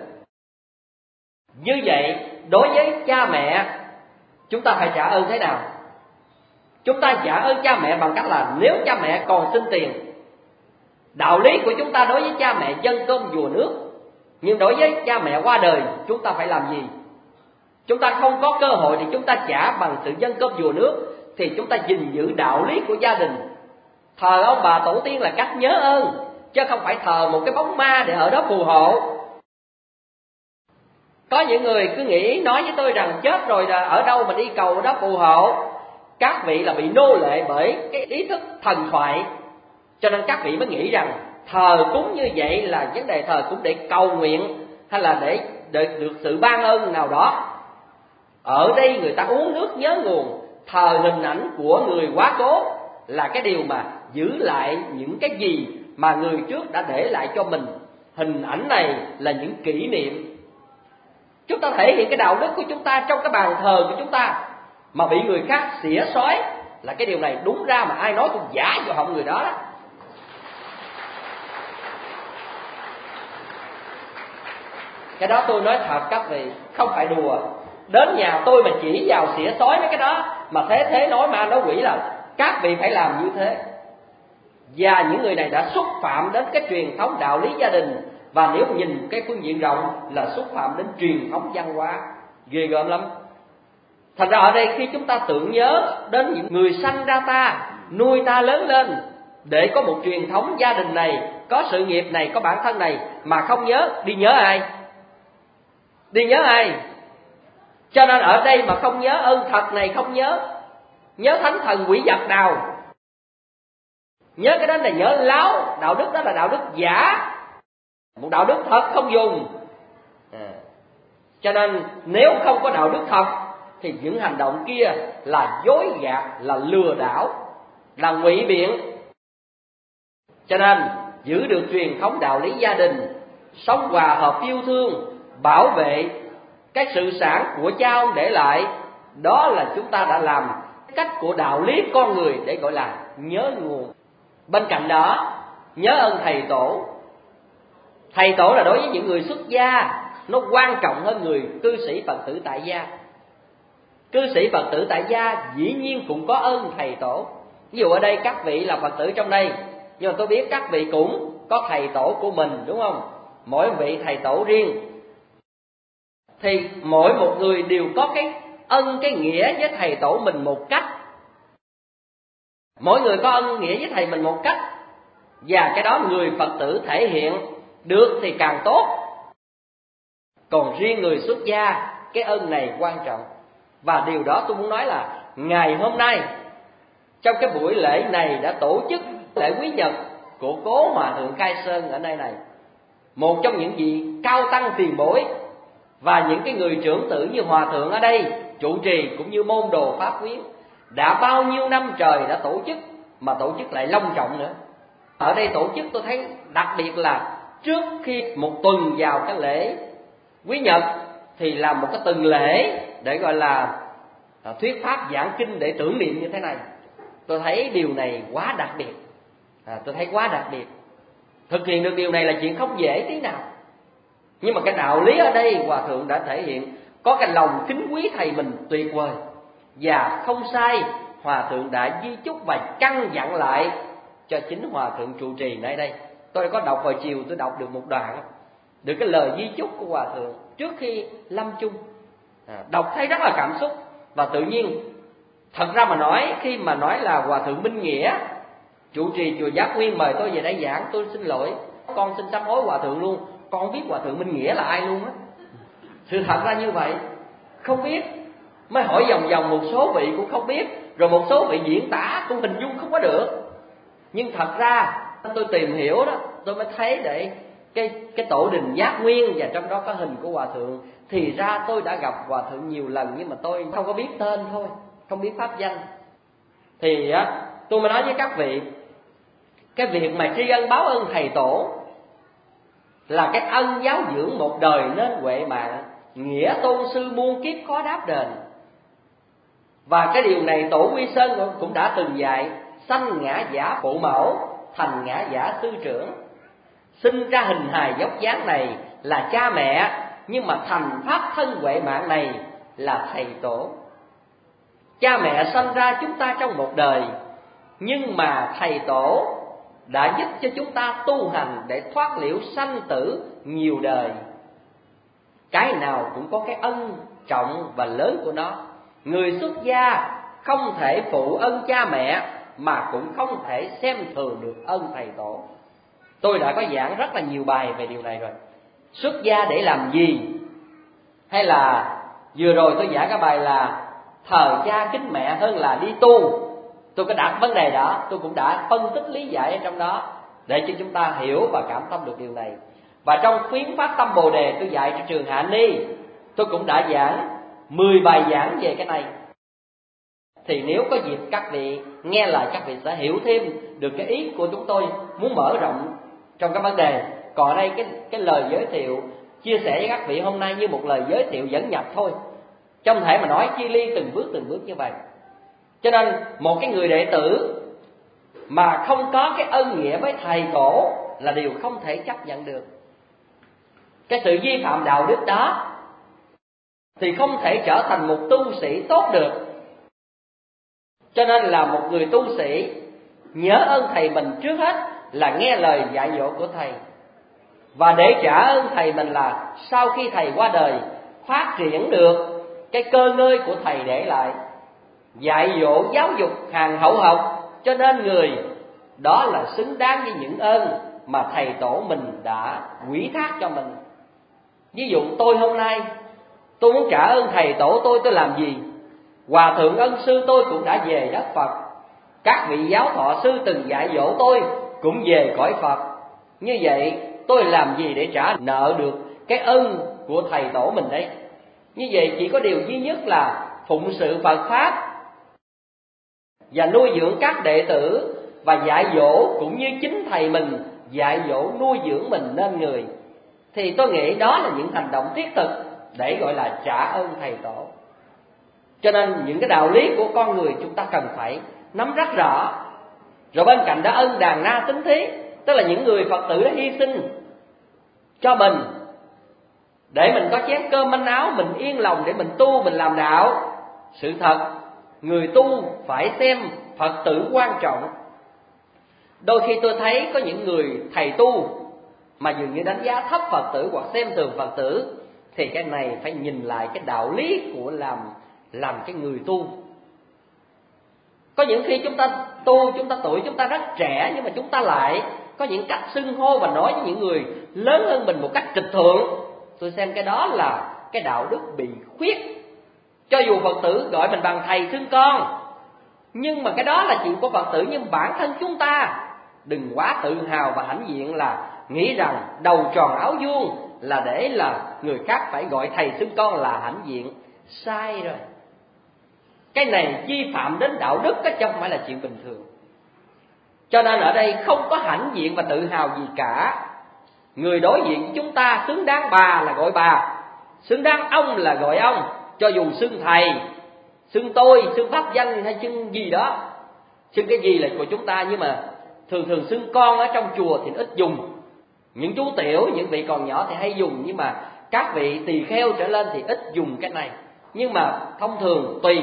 Như vậy đối với cha mẹ chúng ta phải trả ơn thế nào? Chúng ta trả ơn cha mẹ bằng cách là nếu cha mẹ còn xin tiền, đạo lý của chúng ta đối với cha mẹ dâng cơm dùa nước. Nhưng đối với cha mẹ qua đời chúng ta phải làm gì? Chúng ta không có cơ hội thì chúng ta trả bằng sự dâng cơm dùa nước, thì chúng ta gìn giữ đạo lý của gia đình. Thờ ông bà tổ tiên là cách nhớ ơn, chứ không phải thờ một cái bóng ma để ở đó phù hộ. Có những người cứ nghĩ nói với tôi rằng chết rồi là ở đâu mà đi cầu ở đó phù hộ. Các vị là bị nô lệ bởi cái ý thức thần thoại, cho nên các vị mới nghĩ rằng thờ cúng như vậy là vấn đề thờ cúng để cầu nguyện hay là để, để được sự ban ơn nào đó. Ở đây người ta uống nước nhớ nguồn, thờ hình ảnh của người quá cố là cái điều mà giữ lại những cái gì mà người trước đã để lại cho mình. Hình ảnh này là những kỷ niệm. Chúng ta thể hiện cái đạo đức của chúng ta trong cái bàn thờ của chúng ta, mà bị người khác xỉa xói là cái điều này đúng ra mà ai nói cũng giả vào họng người đó đó. Cái đó tôi nói thật các vị, không phải đùa. Đến nhà tôi mà chỉ vào xỉa xói mấy cái đó mà thế thế nói ma nói quỷ là các vị phải làm như thế. Và những người này đã xúc phạm đến cái truyền thống đạo lý gia đình, và nếu nhìn cái phương diện rộng là xúc phạm đến truyền thống văn hóa, ghê gớm lắm. Thành ra ở đây khi chúng ta tưởng nhớ đến những người sanh ra ta, nuôi ta lớn lên, để có một truyền thống gia đình này, có sự nghiệp này, có bản thân này, mà không nhớ, đi nhớ ai? Đi nhớ ai? Cho nên ở đây mà không nhớ ơn thật này, không nhớ, nhớ thánh thần quỷ vật nào. Nhớ cái đó là nhớ láo, đạo đức đó là đạo đức giả, một đạo đức thật không dùng. À. Cho nên nếu không có đạo đức thật thì những hành động kia là dối gạt, là lừa đảo, là ngụy biện. Cho nên giữ được truyền thống đạo lý gia đình, sống hòa hợp yêu thương, bảo vệ cái sự sản của cha ông để lại, đó là chúng ta đã làm cách của đạo lý con người để gọi là nhớ nguồn. Bên cạnh đó, nhớ ơn thầy tổ. Thầy tổ là đối với những người xuất gia, nó quan trọng hơn người cư sĩ Phật tử tại gia. Cư sĩ Phật tử tại gia dĩ nhiên cũng có ơn thầy tổ. Ví dụ ở đây các vị là Phật tử trong đây, nhưng mà tôi biết các vị cũng có thầy tổ của mình, đúng không? Mỗi vị thầy tổ riêng. Thì mỗi một người đều có cái ân, cái nghĩa với thầy tổ mình một cách. Mỗi người có ân nghĩa với thầy mình một cách, và cái đó người Phật tử thể hiện được thì càng tốt. Còn riêng người xuất gia, cái ân này quan trọng. Và điều đó tôi muốn nói là ngày hôm nay trong cái buổi lễ này đã tổ chức lễ quý nhật của cố Hòa thượng Khai Sơn ở nơi này. Một trong những vị cao tăng tiền bối và những cái người trưởng tử như Hòa thượng ở đây trụ trì cũng như môn đồ pháp quyến đã bao nhiêu năm trời đã tổ chức, mà tổ chức lại long trọng nữa. Ở đây tổ chức tôi thấy đặc biệt là trước khi một tuần vào cái lễ quý nhật thì làm một cái tuần lễ để gọi là thuyết pháp giảng kinh để tưởng niệm như thế này. Tôi thấy điều này quá đặc biệt, à, tôi thấy quá đặc biệt. Thực hiện được điều này là chuyện không dễ tí nào. Nhưng mà cái đạo lý ở đây Hòa thượng đã thể hiện có cái lòng kính quý thầy mình tuyệt vời. Và không sai, Hòa thượng đã di chúc và căn dặn lại cho chính Hòa thượng trụ trì nơi đây. Tôi có đọc hồi chiều, tôi đọc được một đoạn, được cái lời di chúc của Hòa thượng trước khi lâm chung. à, Đọc thấy rất là cảm xúc. Và tự nhiên, thật ra mà nói, khi mà nói là Hòa thượng Minh Nghĩa trụ trì chùa Giác Nguyên mời tôi về đây giảng, tôi xin lỗi, con xin sám hối Hòa thượng luôn, con không biết Hòa thượng Minh Nghĩa là ai luôn á. Sự thật ra như vậy, không biết. Mới hỏi vòng vòng một số vị cũng không biết, rồi một số vị diễn tả cũng hình dung không có được. Nhưng thật ra tôi tìm hiểu đó, tôi mới thấy để cái cái tổ đình Giác Nguyên và trong đó có hình của Hòa thượng. Thì ra tôi đã gặp Hòa thượng nhiều lần, nhưng mà tôi không có biết tên thôi, không biết pháp danh. Thì á, tôi mới nói với các vị, cái việc mà tri ân báo ơn thầy tổ là cái ân giáo dưỡng một đời nên huệ mạng, nghĩa tôn sư muôn kiếp khó đáp đền. Và cái điều này Tổ Quy Sơn cũng đã từng dạy: sanh ngã giả phụ mẫu, thành ngã giả sư trưởng. Sinh ra hình hài dốc dáng này là cha mẹ, nhưng mà thành pháp thân huệ mạng này là thầy tổ. Cha mẹ sanh ra chúng ta trong một đời, nhưng mà thầy tổ đã giúp cho chúng ta tu hành để thoát liễu sanh tử nhiều đời. Cái nào cũng có cái ân trọng và lớn của nó. Người xuất gia không thể phụ ân cha mẹ, mà cũng không thể xem thường được ân thầy tổ. Tôi đã có giảng rất là nhiều bài về điều này rồi. Xuất gia để làm gì? Hay là vừa rồi tôi giảng cái bài là thờ cha kính mẹ hơn là đi tu. Tôi có đặt vấn đề đó, tôi cũng đã phân tích lý giải ở trong đó để cho chúng ta hiểu và cảm thông được điều này. Và trong khuyến phát tâm Bồ Đề tôi dạy cho trường Hạ Ni, tôi cũng đã giảng mười bài giảng về cái này. Thì nếu có dịp các vị nghe lại, các vị sẽ hiểu thêm được cái ý của chúng tôi muốn mở rộng trong cái vấn đề. Còn ở đây cái, cái lời giới thiệu, chia sẻ với các vị hôm nay như một lời giới thiệu dẫn nhập thôi, không thể mà nói chia ly từng bước từng bước như vậy. Cho nên một cái người đệ tử mà không có cái ân nghĩa với thầy tổ là điều không thể chấp nhận được. Cái sự vi phạm đạo đức đó thì không thể trở thành một tu sĩ tốt được. Cho nên là một người tu sĩ nhớ ơn thầy mình trước hết là nghe lời dạy dỗ của thầy. Và để trả ơn thầy mình là sau khi thầy qua đời phát triển được cái cơ ngơi của thầy để lại, dạy dỗ giáo dục hàng hậu học, cho nên người đó là xứng đáng với những ơn mà thầy tổ mình đã ủy thác cho mình. Ví dụ tôi hôm nay tôi muốn trả ơn thầy tổ tôi, tôi làm gì? Hòa thượng ân sư tôi cũng đã về đất Phật, các vị giáo thọ sư từng dạy dỗ tôi cũng về cõi Phật. Như vậy tôi làm gì để trả nợ được cái ân của thầy tổ mình đấy? Như vậy chỉ có điều duy nhất là phụng sự Phật Pháp và nuôi dưỡng các đệ tử, và dạy dỗ cũng như chính thầy mình dạy dỗ nuôi dưỡng mình nên người. Thì tôi nghĩ đó là những hành động thiết thực để gọi là trả ơn thầy tổ. Cho nên những cái đạo lý của con người chúng ta cần phải nắm rất rõ. Rồi bên cạnh đó ân đàn na tín thí, tức là những người Phật tử đã hy sinh cho mình để mình có chén cơm manh áo, mình yên lòng để mình tu, mình làm đạo. Sự thật, người tu phải xem Phật tử quan trọng. Đôi khi tôi thấy có những người thầy tu mà dường như đánh giá thấp Phật tử hoặc xem thường Phật tử, thì cái này phải nhìn lại cái đạo lý của làm làm cái người tu. Có những khi chúng ta tu, chúng ta tuổi chúng ta rất trẻ, nhưng mà chúng ta lại có những cách xưng hô và nói với những người lớn hơn mình một cách trịch thượng. Tôi xem cái đó là cái đạo đức bị khuyết. Cho dù Phật tử gọi mình bằng thầy xưng con, nhưng mà cái đó là chuyện của Phật tử. Nhưng bản thân chúng ta đừng quá tự hào và hãnh diện là nghĩ rằng đầu tròn áo vuông là để là người khác phải gọi thầy xưng con là hãnh diện. Sai rồi. Cái này vi phạm đến đạo đức, chứ không phải là chuyện bình thường. Cho nên ở đây không có hãnh diện và tự hào gì cả. Người đối diện với chúng ta xứng đáng bà là gọi bà, xứng đáng ông là gọi ông. Cho dù xưng thầy, xưng tôi, xưng pháp danh hay xưng gì đó, xưng cái gì là của chúng ta. Nhưng mà thường thường xưng con ở trong chùa thì ít dùng. Những chú tiểu, những vị còn nhỏ thì hay dùng, nhưng mà các vị tỳ kheo trở lên thì ít dùng cái này. Nhưng mà thông thường tùy.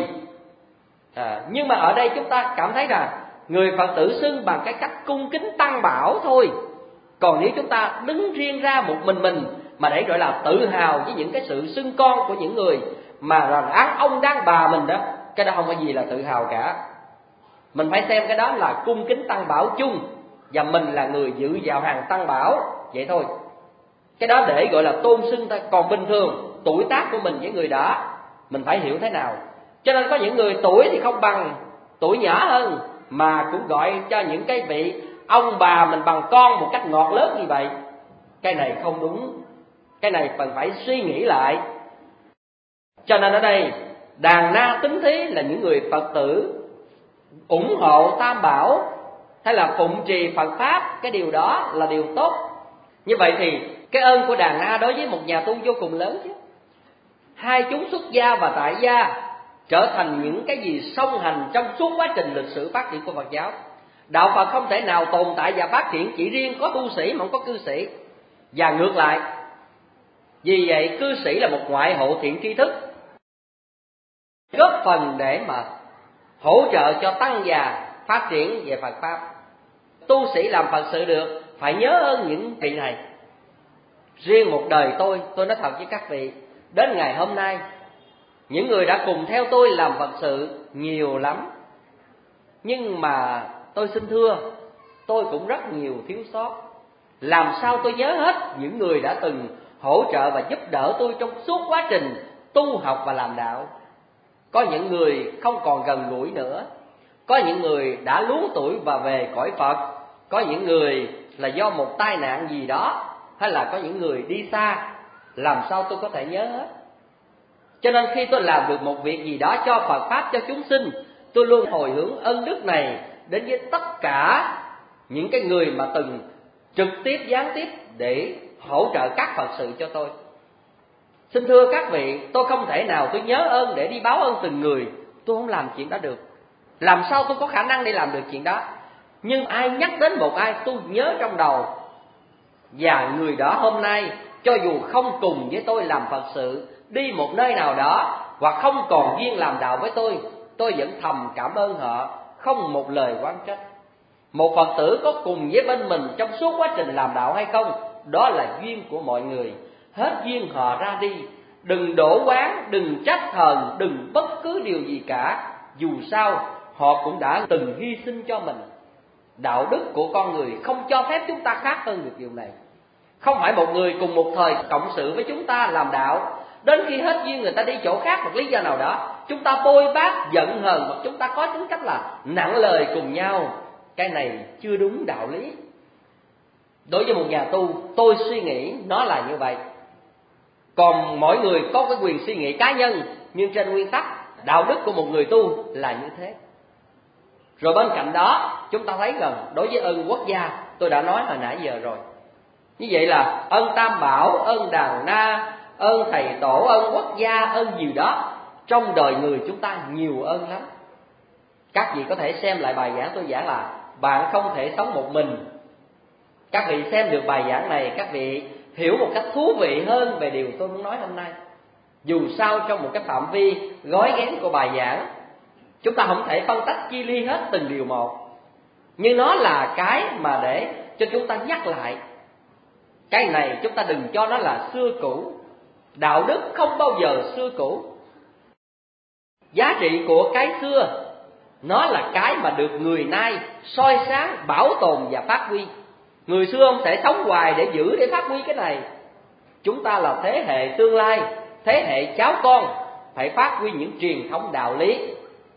À, nhưng mà ở đây chúng ta cảm thấy rằng người Phật tử xưng bằng cái cách cung kính tăng bảo thôi. Còn nếu chúng ta đứng riêng ra một mình mình mà để gọi là tự hào với những cái sự xưng con của những người mà rằng án ông đáng bà mình đó, cái đó không có gì là tự hào cả. Mình phải xem cái đó là cung kính tăng bảo chung, và mình là người dự vào hàng tăng bảo, vậy thôi. Cái đó để gọi là tôn xưng ta. Còn bình thường tuổi tác của mình với người đó mình phải hiểu thế nào. Cho nên có những người tuổi thì không bằng, tuổi nhỏ hơn mà cũng gọi cho những cái vị ông bà mình bằng con một cách ngọt lớn như vậy. Cái này không đúng. Cái này cần phải suy nghĩ lại. Cho nên ở đây đàn na tính thí là những người Phật tử ủng hộ tam bảo hay là phụng trì Phật pháp, cái điều đó là điều tốt. Như vậy thì cái ơn của đàn na đối với một nhà tu vô cùng lớn chứ. Hai chúng xuất gia và tại gia trở thành những cái gì song hành trong suốt quá trình lịch sử phát triển của Phật giáo. Đạo Phật không thể nào tồn tại và phát triển chỉ riêng có tu sĩ mà không có cư sĩ, và ngược lại. Vì vậy cư sĩ là một ngoại hộ thiện tri thức, góp phần để mà hỗ trợ cho tăng già phát triển về Phật pháp. Tu sĩ làm Phật sự được phải nhớ ơn những vị này. Riêng một đời tôi, tôi nói thật với các vị, đến ngày hôm nay những người đã cùng theo tôi làm Phật sự nhiều lắm. Nhưng mà tôi xin thưa, tôi cũng rất nhiều thiếu sót. Làm sao tôi nhớ hết những người đã từng hỗ trợ và giúp đỡ tôi trong suốt quá trình tu học và làm đạo. Có những người không còn gần gũi nữa, có những người đã luống tuổi và về cõi Phật, có những người là do một tai nạn gì đó, hay là có những người đi xa. Làm sao tôi có thể nhớ hết? Cho nên khi tôi làm được một việc gì đó cho Phật pháp, cho chúng sinh, tôi luôn hồi hướng ân đức này đến với tất cả những cái người mà từng trực tiếp gián tiếp để hỗ trợ các Phật sự cho tôi. Xin thưa các vị, tôi không thể nào tôi nhớ ơn để đi báo ơn từng người. Tôi không làm chuyện đó được. Làm sao tôi có khả năng để làm được chuyện đó? Nhưng ai nhắc đến một ai, tôi nhớ trong đầu. Và người đó hôm nay, cho dù không cùng với tôi làm Phật sự, đi một nơi nào đó, hoặc không còn duyên làm đạo với tôi, tôi vẫn thầm cảm ơn họ, không một lời oán trách. Một Phật tử có cùng với bên mình trong suốt quá trình làm đạo hay không, đó là duyên của mọi người. Hết duyên họ ra đi. Đừng đổ oán, đừng trách hờn, đừng bất cứ điều gì cả. Dù sao họ cũng đã từng hy sinh cho mình. Đạo đức của con người không cho phép chúng ta khác hơn được điều này. Không phải một người cùng một thời cộng sự với chúng ta làm đạo, đến khi hết duyên người ta đi chỗ khác một lý do nào đó, chúng ta bôi bác, giận hờn, hoặc chúng ta có tính cách là nặng lời cùng nhau. Cái này chưa đúng đạo lý. Đối với một nhà tu, tôi suy nghĩ nó là như vậy. Còn mỗi người có cái quyền suy nghĩ cá nhân, nhưng trên nguyên tắc đạo đức của một người tu là như thế. Rồi bên cạnh đó chúng ta thấy rằng đối với ơn quốc gia, tôi đã nói hồi nãy giờ rồi. Như vậy là ơn Tam Bảo, ơn Đàn Na, ơn Thầy Tổ, ơn quốc gia, ơn gì đó. Trong đời người chúng ta nhiều ơn lắm. Các vị có thể xem lại bài giảng tôi giảng là bạn không thể sống một mình. Các vị xem được bài giảng này, các vị hiểu một cách thú vị hơn về điều tôi muốn nói hôm nay. Dù sao trong một cái phạm vi gói ghém của bài giảng, chúng ta không thể phân tách chi ly hết từng điều một. Nhưng nó là cái mà để cho chúng ta nhắc lại. Cái này chúng ta đừng cho nó là xưa cũ. Đạo đức không bao giờ xưa cũ. Giá trị của cái xưa, nó là cái mà được người nay soi sáng, bảo tồn và phát huy. Người xưa không thể sống hoài để giữ, để phát huy cái này. Chúng ta là thế hệ tương lai, thế hệ cháu con, phải phát huy những truyền thống đạo lý.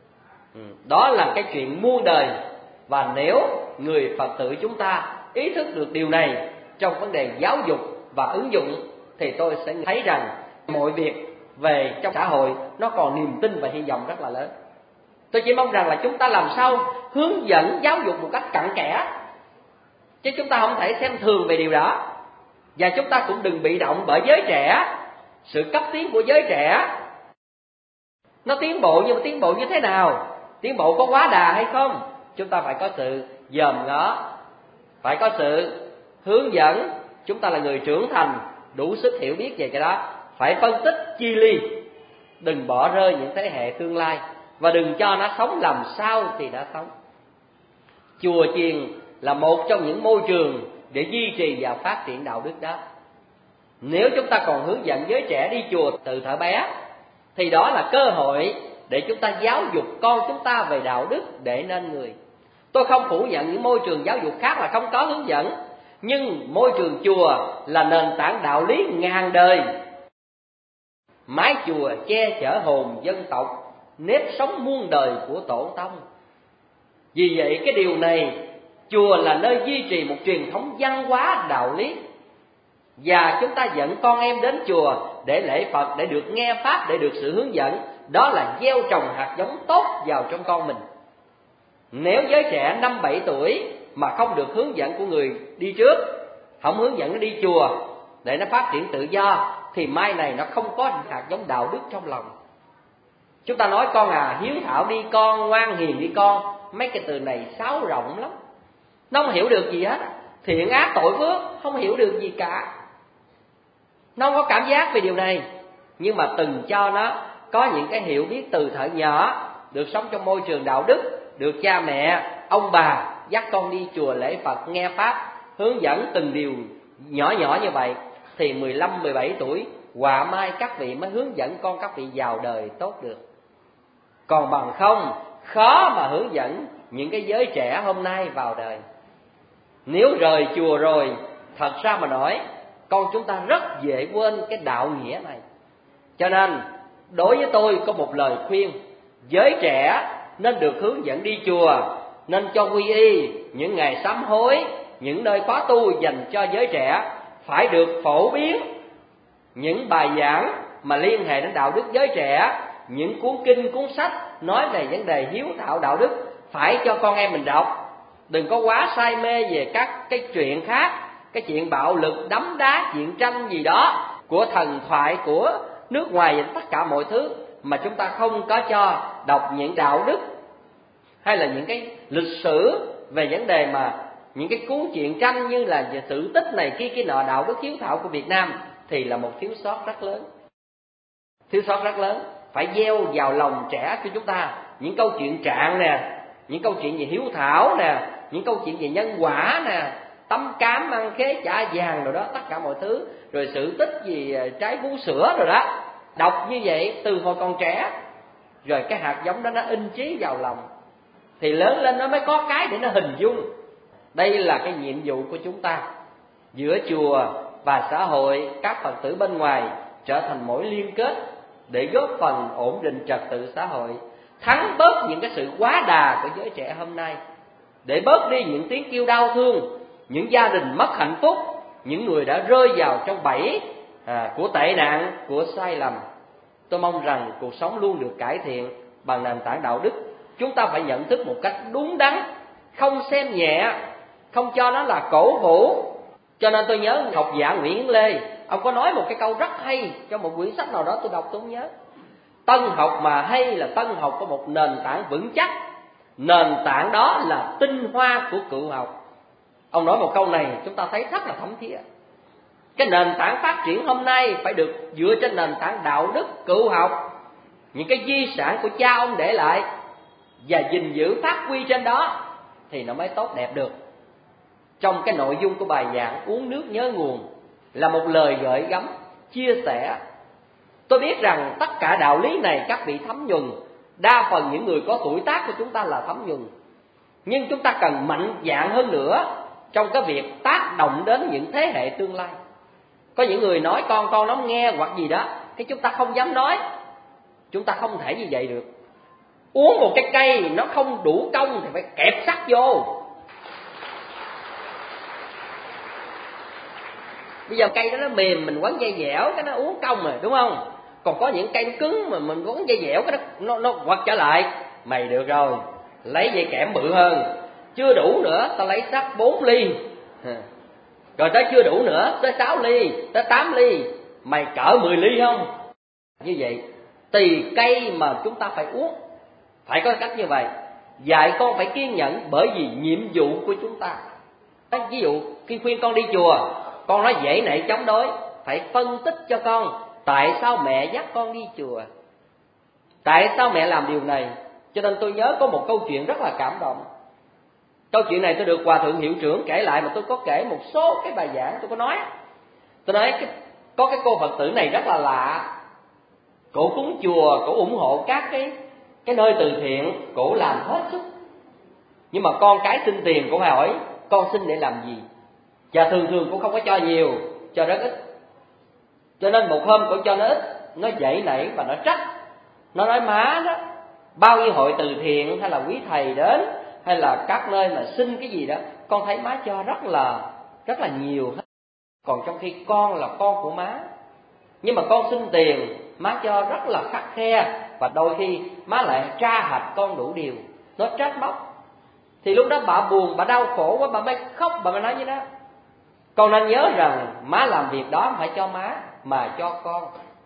Đó là cái chuyện muôn đời. Và nếu người Phật tử chúng ta ý thức được điều này trong vấn đề giáo dục và ứng dụng, thì tôi sẽ thấy rằng mọi việc về trong xã hội nó còn niềm tin và hy vọng rất là lớn. Tôi chỉ mong rằng là chúng ta làm sao hướng dẫn giáo dục một cách cặn kẽ, chứ chúng ta không thể xem thường về điều đó. Và chúng ta cũng đừng bị động bởi giới trẻ, sự cấp tiến của giới trẻ. Nó tiến bộ, nhưng mà tiến bộ như thế nào? Tiến bộ có quá đà hay không? Chúng ta phải có sự dòm ngó, phải có sự hướng dẫn. Chúng ta là người trưởng thành, đủ sức hiểu biết về cái đó, phải phân tích chi ly, đừng bỏ rơi những thế hệ tương lai, và đừng cho nó sống làm sao thì nó sống. Chùa chiền là một trong những môi trường để duy trì và phát triển đạo đức đó. Nếu chúng ta còn hướng dẫn giới trẻ đi chùa từ thuở bé, thì đó là cơ hội để chúng ta giáo dục con chúng ta về đạo đức để nên người. Tôi không phủ nhận những môi trường giáo dục khác là không có hướng dẫn, nhưng môi trường chùa là nền tảng đạo lý ngàn đời. Mái chùa che chở hồn dân tộc, nếp sống muôn đời của tổ tông. Vì vậy cái điều này, chùa là nơi duy trì một truyền thống văn hóa đạo lý. Và chúng ta dẫn con em đến chùa để lễ Phật, để được nghe Pháp, để được sự hướng dẫn. Đó là gieo trồng hạt giống tốt vào trong con mình. Nếu giới trẻ năm bảy tuổi mà không được hướng dẫn của người đi trước, không hướng dẫn nó đi chùa để nó phát triển tự do, thì mai này nó không có hạt giống đạo đức trong lòng. Chúng ta nói con à, hiếu thảo đi con, ngoan hiền đi con. Mấy cái từ này sáo rộng lắm, nó không hiểu được gì hết. Thiện ác tội phước không hiểu được gì cả, nó không có cảm giác về điều này. Nhưng mà từng cho nó có những cái hiểu biết từ thuở nhỏ, được sống trong môi trường đạo đức, được cha mẹ, ông bà dắt con đi chùa lễ Phật, nghe Pháp, hướng dẫn từng điều nhỏ nhỏ như vậy, thì mười lăm, mười bảy tuổi, họa mai các vị mới hướng dẫn con các vị vào đời tốt được. Còn bằng không, khó mà hướng dẫn những cái giới trẻ hôm nay vào đời. Nếu rời chùa rồi, thật ra mà nói, con chúng ta rất dễ quên cái đạo nghĩa này. Cho nên, đối với tôi có một lời khuyên, giới trẻ nên được hướng dẫn đi chùa, nên cho quy y, những ngày sám hối, những nơi khóa tu dành cho giới trẻ phải được phổ biến những bài giảng mà liên hệ đến đạo đức giới trẻ, những cuốn kinh, cuốn sách nói về vấn đề hiếu thảo đạo đức phải cho con em mình đọc. Đừng có quá say mê về các cái chuyện khác, cái chuyện bạo lực, đấm đá, chuyện tranh gì đó của thần thoại của nước ngoài, tất cả mọi thứ mà chúng ta không có cho đọc những đạo đức hay là những cái lịch sử về vấn đề mà những cái cuốn chuyện tranh như là về sự tích này kia kia nọ, đạo đức hiếu thảo của Việt Nam, thì là một thiếu sót rất lớn. Thiếu sót rất lớn. Phải gieo vào lòng trẻ của chúng ta những câu chuyện trạng nè, những câu chuyện về hiếu thảo nè, những câu chuyện về nhân quả nè, tấm cám ăn khế chả vàng rồi đó, tất cả mọi thứ, rồi sự tích gì trái vú sữa rồi đó. Đọc như vậy từ hồi còn trẻ, rồi cái hạt giống đó nó in chí vào lòng, thì lớn lên nó mới có cái để nó hình dung. Đây là cái nhiệm vụ của chúng ta, giữa chùa và xã hội, các Phật tử bên ngoài trở thành mối liên kết để góp phần ổn định trật tự xã hội, thắng bớt những cái sự quá đà của giới trẻ hôm nay, để bớt đi những tiếng kêu đau thương, những gia đình mất hạnh phúc, những người đã rơi vào trong bẫy à, của tệ nạn, của sai lầm. Tôi mong rằng cuộc sống luôn được cải thiện bằng nền tảng đạo đức. Chúng ta phải nhận thức một cách đúng đắn, không xem nhẹ, không cho nó là cổ vũ. Cho nên tôi nhớ học giả Nguyễn Hiến Lê, ông có nói một cái câu rất hay trong một quyển sách nào đó, tôi đọc tôi không nhớ. Tân học mà hay là tân học có một nền tảng vững chắc, nền tảng đó là tinh hoa của cựu học. Ông nói một câu này chúng ta thấy rất là thấm thía. Cái nền tảng phát triển hôm nay phải được dựa trên nền tảng đạo đức cựu học, những cái di sản của cha ông để lại, và gìn giữ phát huy trên đó thì nó mới tốt đẹp được. Trong cái nội dung của bài giảng Uống nước nhớ nguồn là một lời gợi gắm, chia sẻ. Tôi biết rằng tất cả đạo lý này các vị thấm nhuần, đa phần những người có tuổi tác của chúng ta là thấm nhuần. Nhưng chúng ta cần mạnh dạn hơn nữa trong cái việc tác động đến những thế hệ tương lai. Có những người nói con con nó nghe hoặc gì đó, cái chúng ta không dám nói. Chúng ta không thể như vậy được. Uống một cái cây nó không đủ công thì phải kẹp sắt vô. Bây giờ cây đó nó mềm, mình quấn dây dẻo cái nó uống công rồi, đúng không? Còn có những cây nó cứng mà mình quấn dây dẻo cái nó nó quật trở lại. Mày được rồi, lấy dây kẽm bự hơn. Chưa đủ nữa, ta lấy sắt bốn ly. Rồi tới chưa đủ nữa, tới sáu ly, tới tám ly. Mày cỡ mười ly không? Như vậy, tùy cây mà chúng ta phải uống. Phải có cách như vậy. Dạy con phải kiên nhẫn, bởi vì nhiệm vụ của chúng ta. Ví dụ khi khuyên con đi chùa, con nói dễ nảy chống đối, phải phân tích cho con tại sao mẹ dắt con đi chùa, tại sao mẹ làm điều này. Cho nên tôi nhớ có một câu chuyện rất là cảm động. Câu chuyện này tôi được Hòa Thượng Hiệu Trưởng kể lại, mà tôi có kể một số cái bài giảng. Tôi có nói Tôi nói cái, có cái cô Phật tử này rất là lạ. Cổ cúng chùa, cổ ủng hộ các cái cái nơi từ thiện, cổ làm hết sức. Nhưng mà con cái xin tiền, cổ hỏi con xin để làm gì. Và thường thường cổ không có cho nhiều, cho rất ít. Cho nên một hôm cổ cho nó ít, nó dậy nảy và nó trách. Nó nói má đó, bao nhiêu hội từ thiện hay là quý thầy đến, hay là các nơi mà xin cái gì đó, con thấy má cho rất là rất là nhiều hết. Còn trong khi con là con của má, nhưng mà con xin tiền, má cho rất là khắt khe. Và đôi khi má lại tra hạch con đủ điều. Nó trách móc. Thì lúc đó bà buồn, bà đau khổ quá, bà mới khóc, bà mới nói như đó: con nên nhớ rằng má làm việc đó không phải cho má, mà cho con.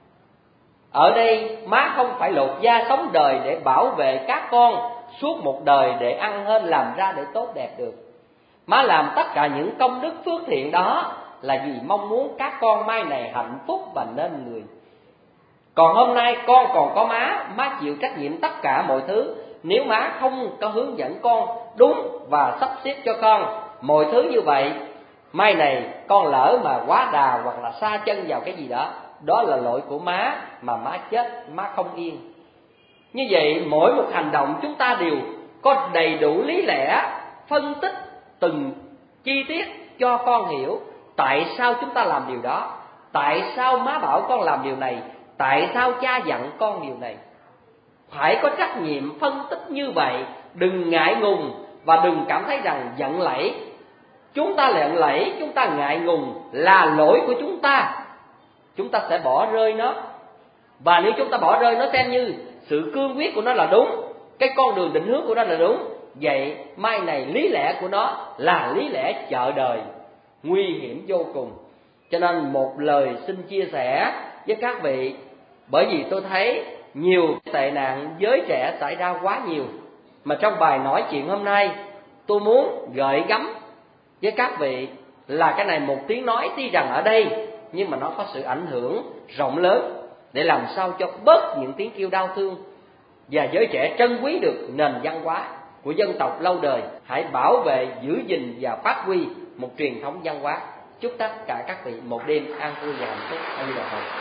Ở đây má không phải lột da sống đời để bảo vệ các con suốt một đời, để ăn hên làm ra để tốt đẹp được. Má làm tất cả những công đức phước thiện đó là vì mong muốn các con mai này hạnh phúc và nên người. Còn hôm nay con còn có má, má chịu trách nhiệm tất cả mọi thứ. Nếu má không có hướng dẫn con đúng và sắp xếp cho con mọi thứ như vậy, mai này con lỡ mà quá đà hoặc là sa chân vào cái gì đó, đó là lỗi của má, mà má chết, má không yên. Như vậy mỗi một hành động chúng ta đều có đầy đủ lý lẽ, phân tích từng chi tiết cho con hiểu tại sao chúng ta làm điều đó, tại sao má bảo con làm điều này, tại sao cha dặn con điều này. Phải có trách nhiệm phân tích như vậy. Đừng ngại ngùng và đừng cảm thấy rằng giận lẫy. Chúng ta giận lẫy, chúng ta ngại ngùng là lỗi của chúng ta. Chúng ta sẽ bỏ rơi nó. Và nếu chúng ta bỏ rơi nó xem như sự cương quyết của nó là đúng, cái con đường định hướng của nó là đúng, vậy mai này lý lẽ của nó là lý lẽ chợ đời, nguy hiểm vô cùng. Cho nên một lời xin chia sẻ với các vị, bởi vì tôi thấy nhiều tệ nạn giới trẻ xảy ra quá nhiều. Mà trong bài nói chuyện hôm nay, tôi muốn gợi gắm với các vị là cái này một tiếng nói tuy rằng ở đây, nhưng mà nó có sự ảnh hưởng rộng lớn, để làm sao cho bớt những tiếng kêu đau thương, và giới trẻ trân quý được nền văn hóa của dân tộc lâu đời. Hãy bảo vệ, giữ gìn và phát huy một truyền thống văn hóa. Chúc tất cả các vị một đêm an vui và hạnh phúc. A Di Đà Phật.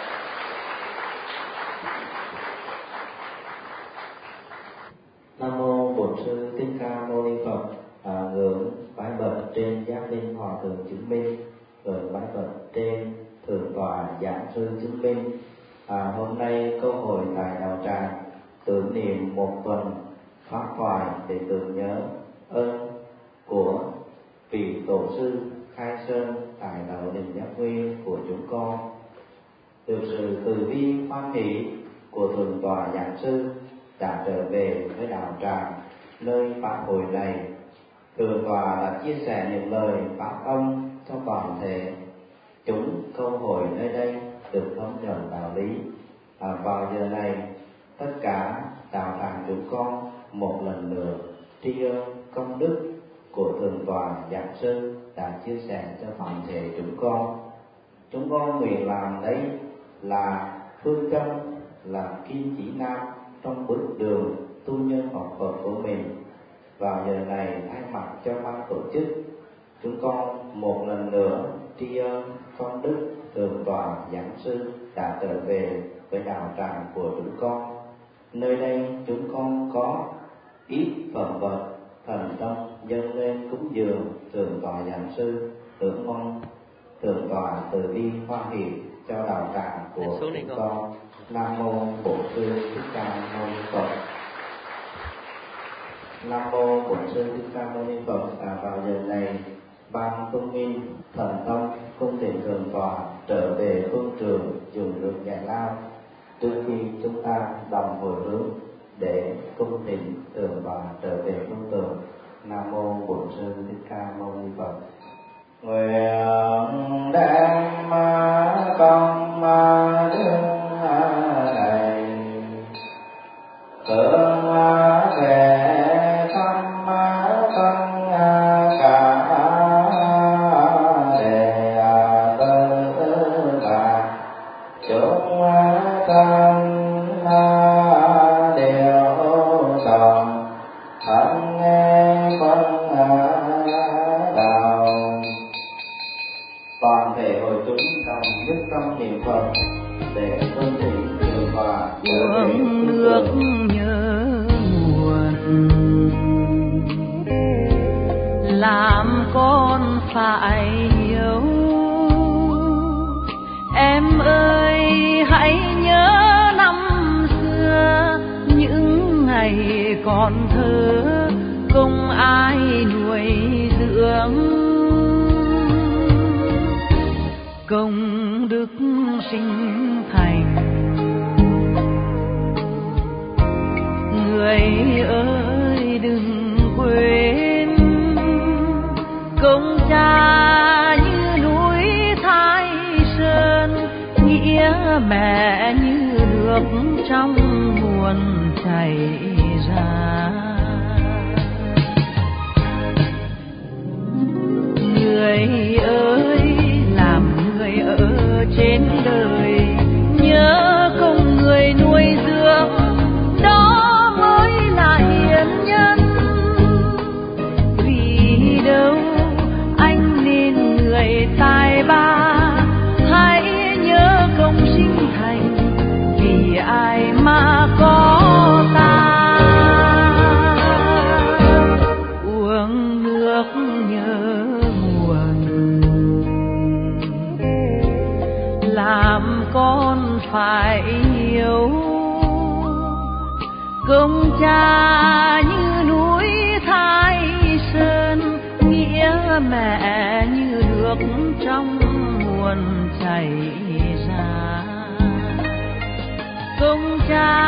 Nam mô Bổn Sư Thích Ca Mâu Ni Phật. À, ngưỡng bái bạch trên Giác Linh Hòa Thượng chứng minh, ngưỡng bái bạch trên Thượng tọa Giảng Sư chứng minh. À, hôm nay câu hội tại đạo tràng tưởng niệm một tuần pháp thoại để tưởng nhớ ơn của vị tổ sư khai sơn tại đạo Đình Giác Nguyên của chúng con. Được sự từ bi hoan hỷ của Thượng tọa Giảng Sư đã trở về với đạo tràng nơi pháp hội này. Thượng tọa đã chia sẻ những lời pháp âm cho toàn thể chúng câu hội nơi đây được thấm nhuần đạo lý. À, vào giờ này, tất cả đạo tràng chúng con một lần nữa tri ân công đức của Thượng tọa Giảng Sư đã chia sẻ cho toàn thể chúng con. Chúng con nguyện làm đấy là phương châm, là kim chỉ nam trong bước đường tu nhân học Phật của mình. Vào giờ này, thay mặt cho ban tổ chức, chúng con một lần nữa tri ân công đức Thượng tọa Giảng Sư đã trở về với đạo tràng của chúng con. Nơi đây chúng con có ít phẩm vật thần tâm dâng lên cúng dường Thượng tọa Giảng Sư, tưởng mong Thượng tọa từ bi hoan hỷ cho đạo tràng của chúng con. Nam mô Bổn Sư Thích Ca Mâu Ni Phật. Nam mô Bổn Sư Thích Ca Mâu Ni Phật. À, vào giờ này, ban tôn nghiêm thần tông cung tiền thượng tọa trở về phương trường dùng rượu giải lao. Trước khi chúng ta đồng hồi hướng để cung thỉnh thượng tọa trở về phương tường, Nam mô Bổn Sư Thích Ca Mâu Ni Phật. Nguyện đem công đức này hướng về tâm thân cả đệ tử bà chúng thân đều đồng thân nghe phân đạo. Toàn thể hội chúng đồng nhất tâm niệm Phật để tôn thỉnh thượng tọa trở về phương nước tường. nhớ nguồn, làm con phải hiểu. Em ơi hãy nhớ năm xưa, những ngày còn thơ không ai nuôi dưỡng. Công đức sinh thành, người ơi đừng quên. Công cha như núi Thái Sơn, nghĩa mẹ như nước trong nguồn chảy ra. Người ơi làm người ở trên đời, nhớ công người nuôi dưỡng, đó mới là hiền nhân. Vì đâu anh nên người tài ba, hãy nhớ công sinh thành, vì ai mà có ta. Uống nước nhớ nguồn, làm con phải hiểu. Công cha như núi Thái Sơn, nghĩa mẹ như nước trong nguồn chảy ra. Công cha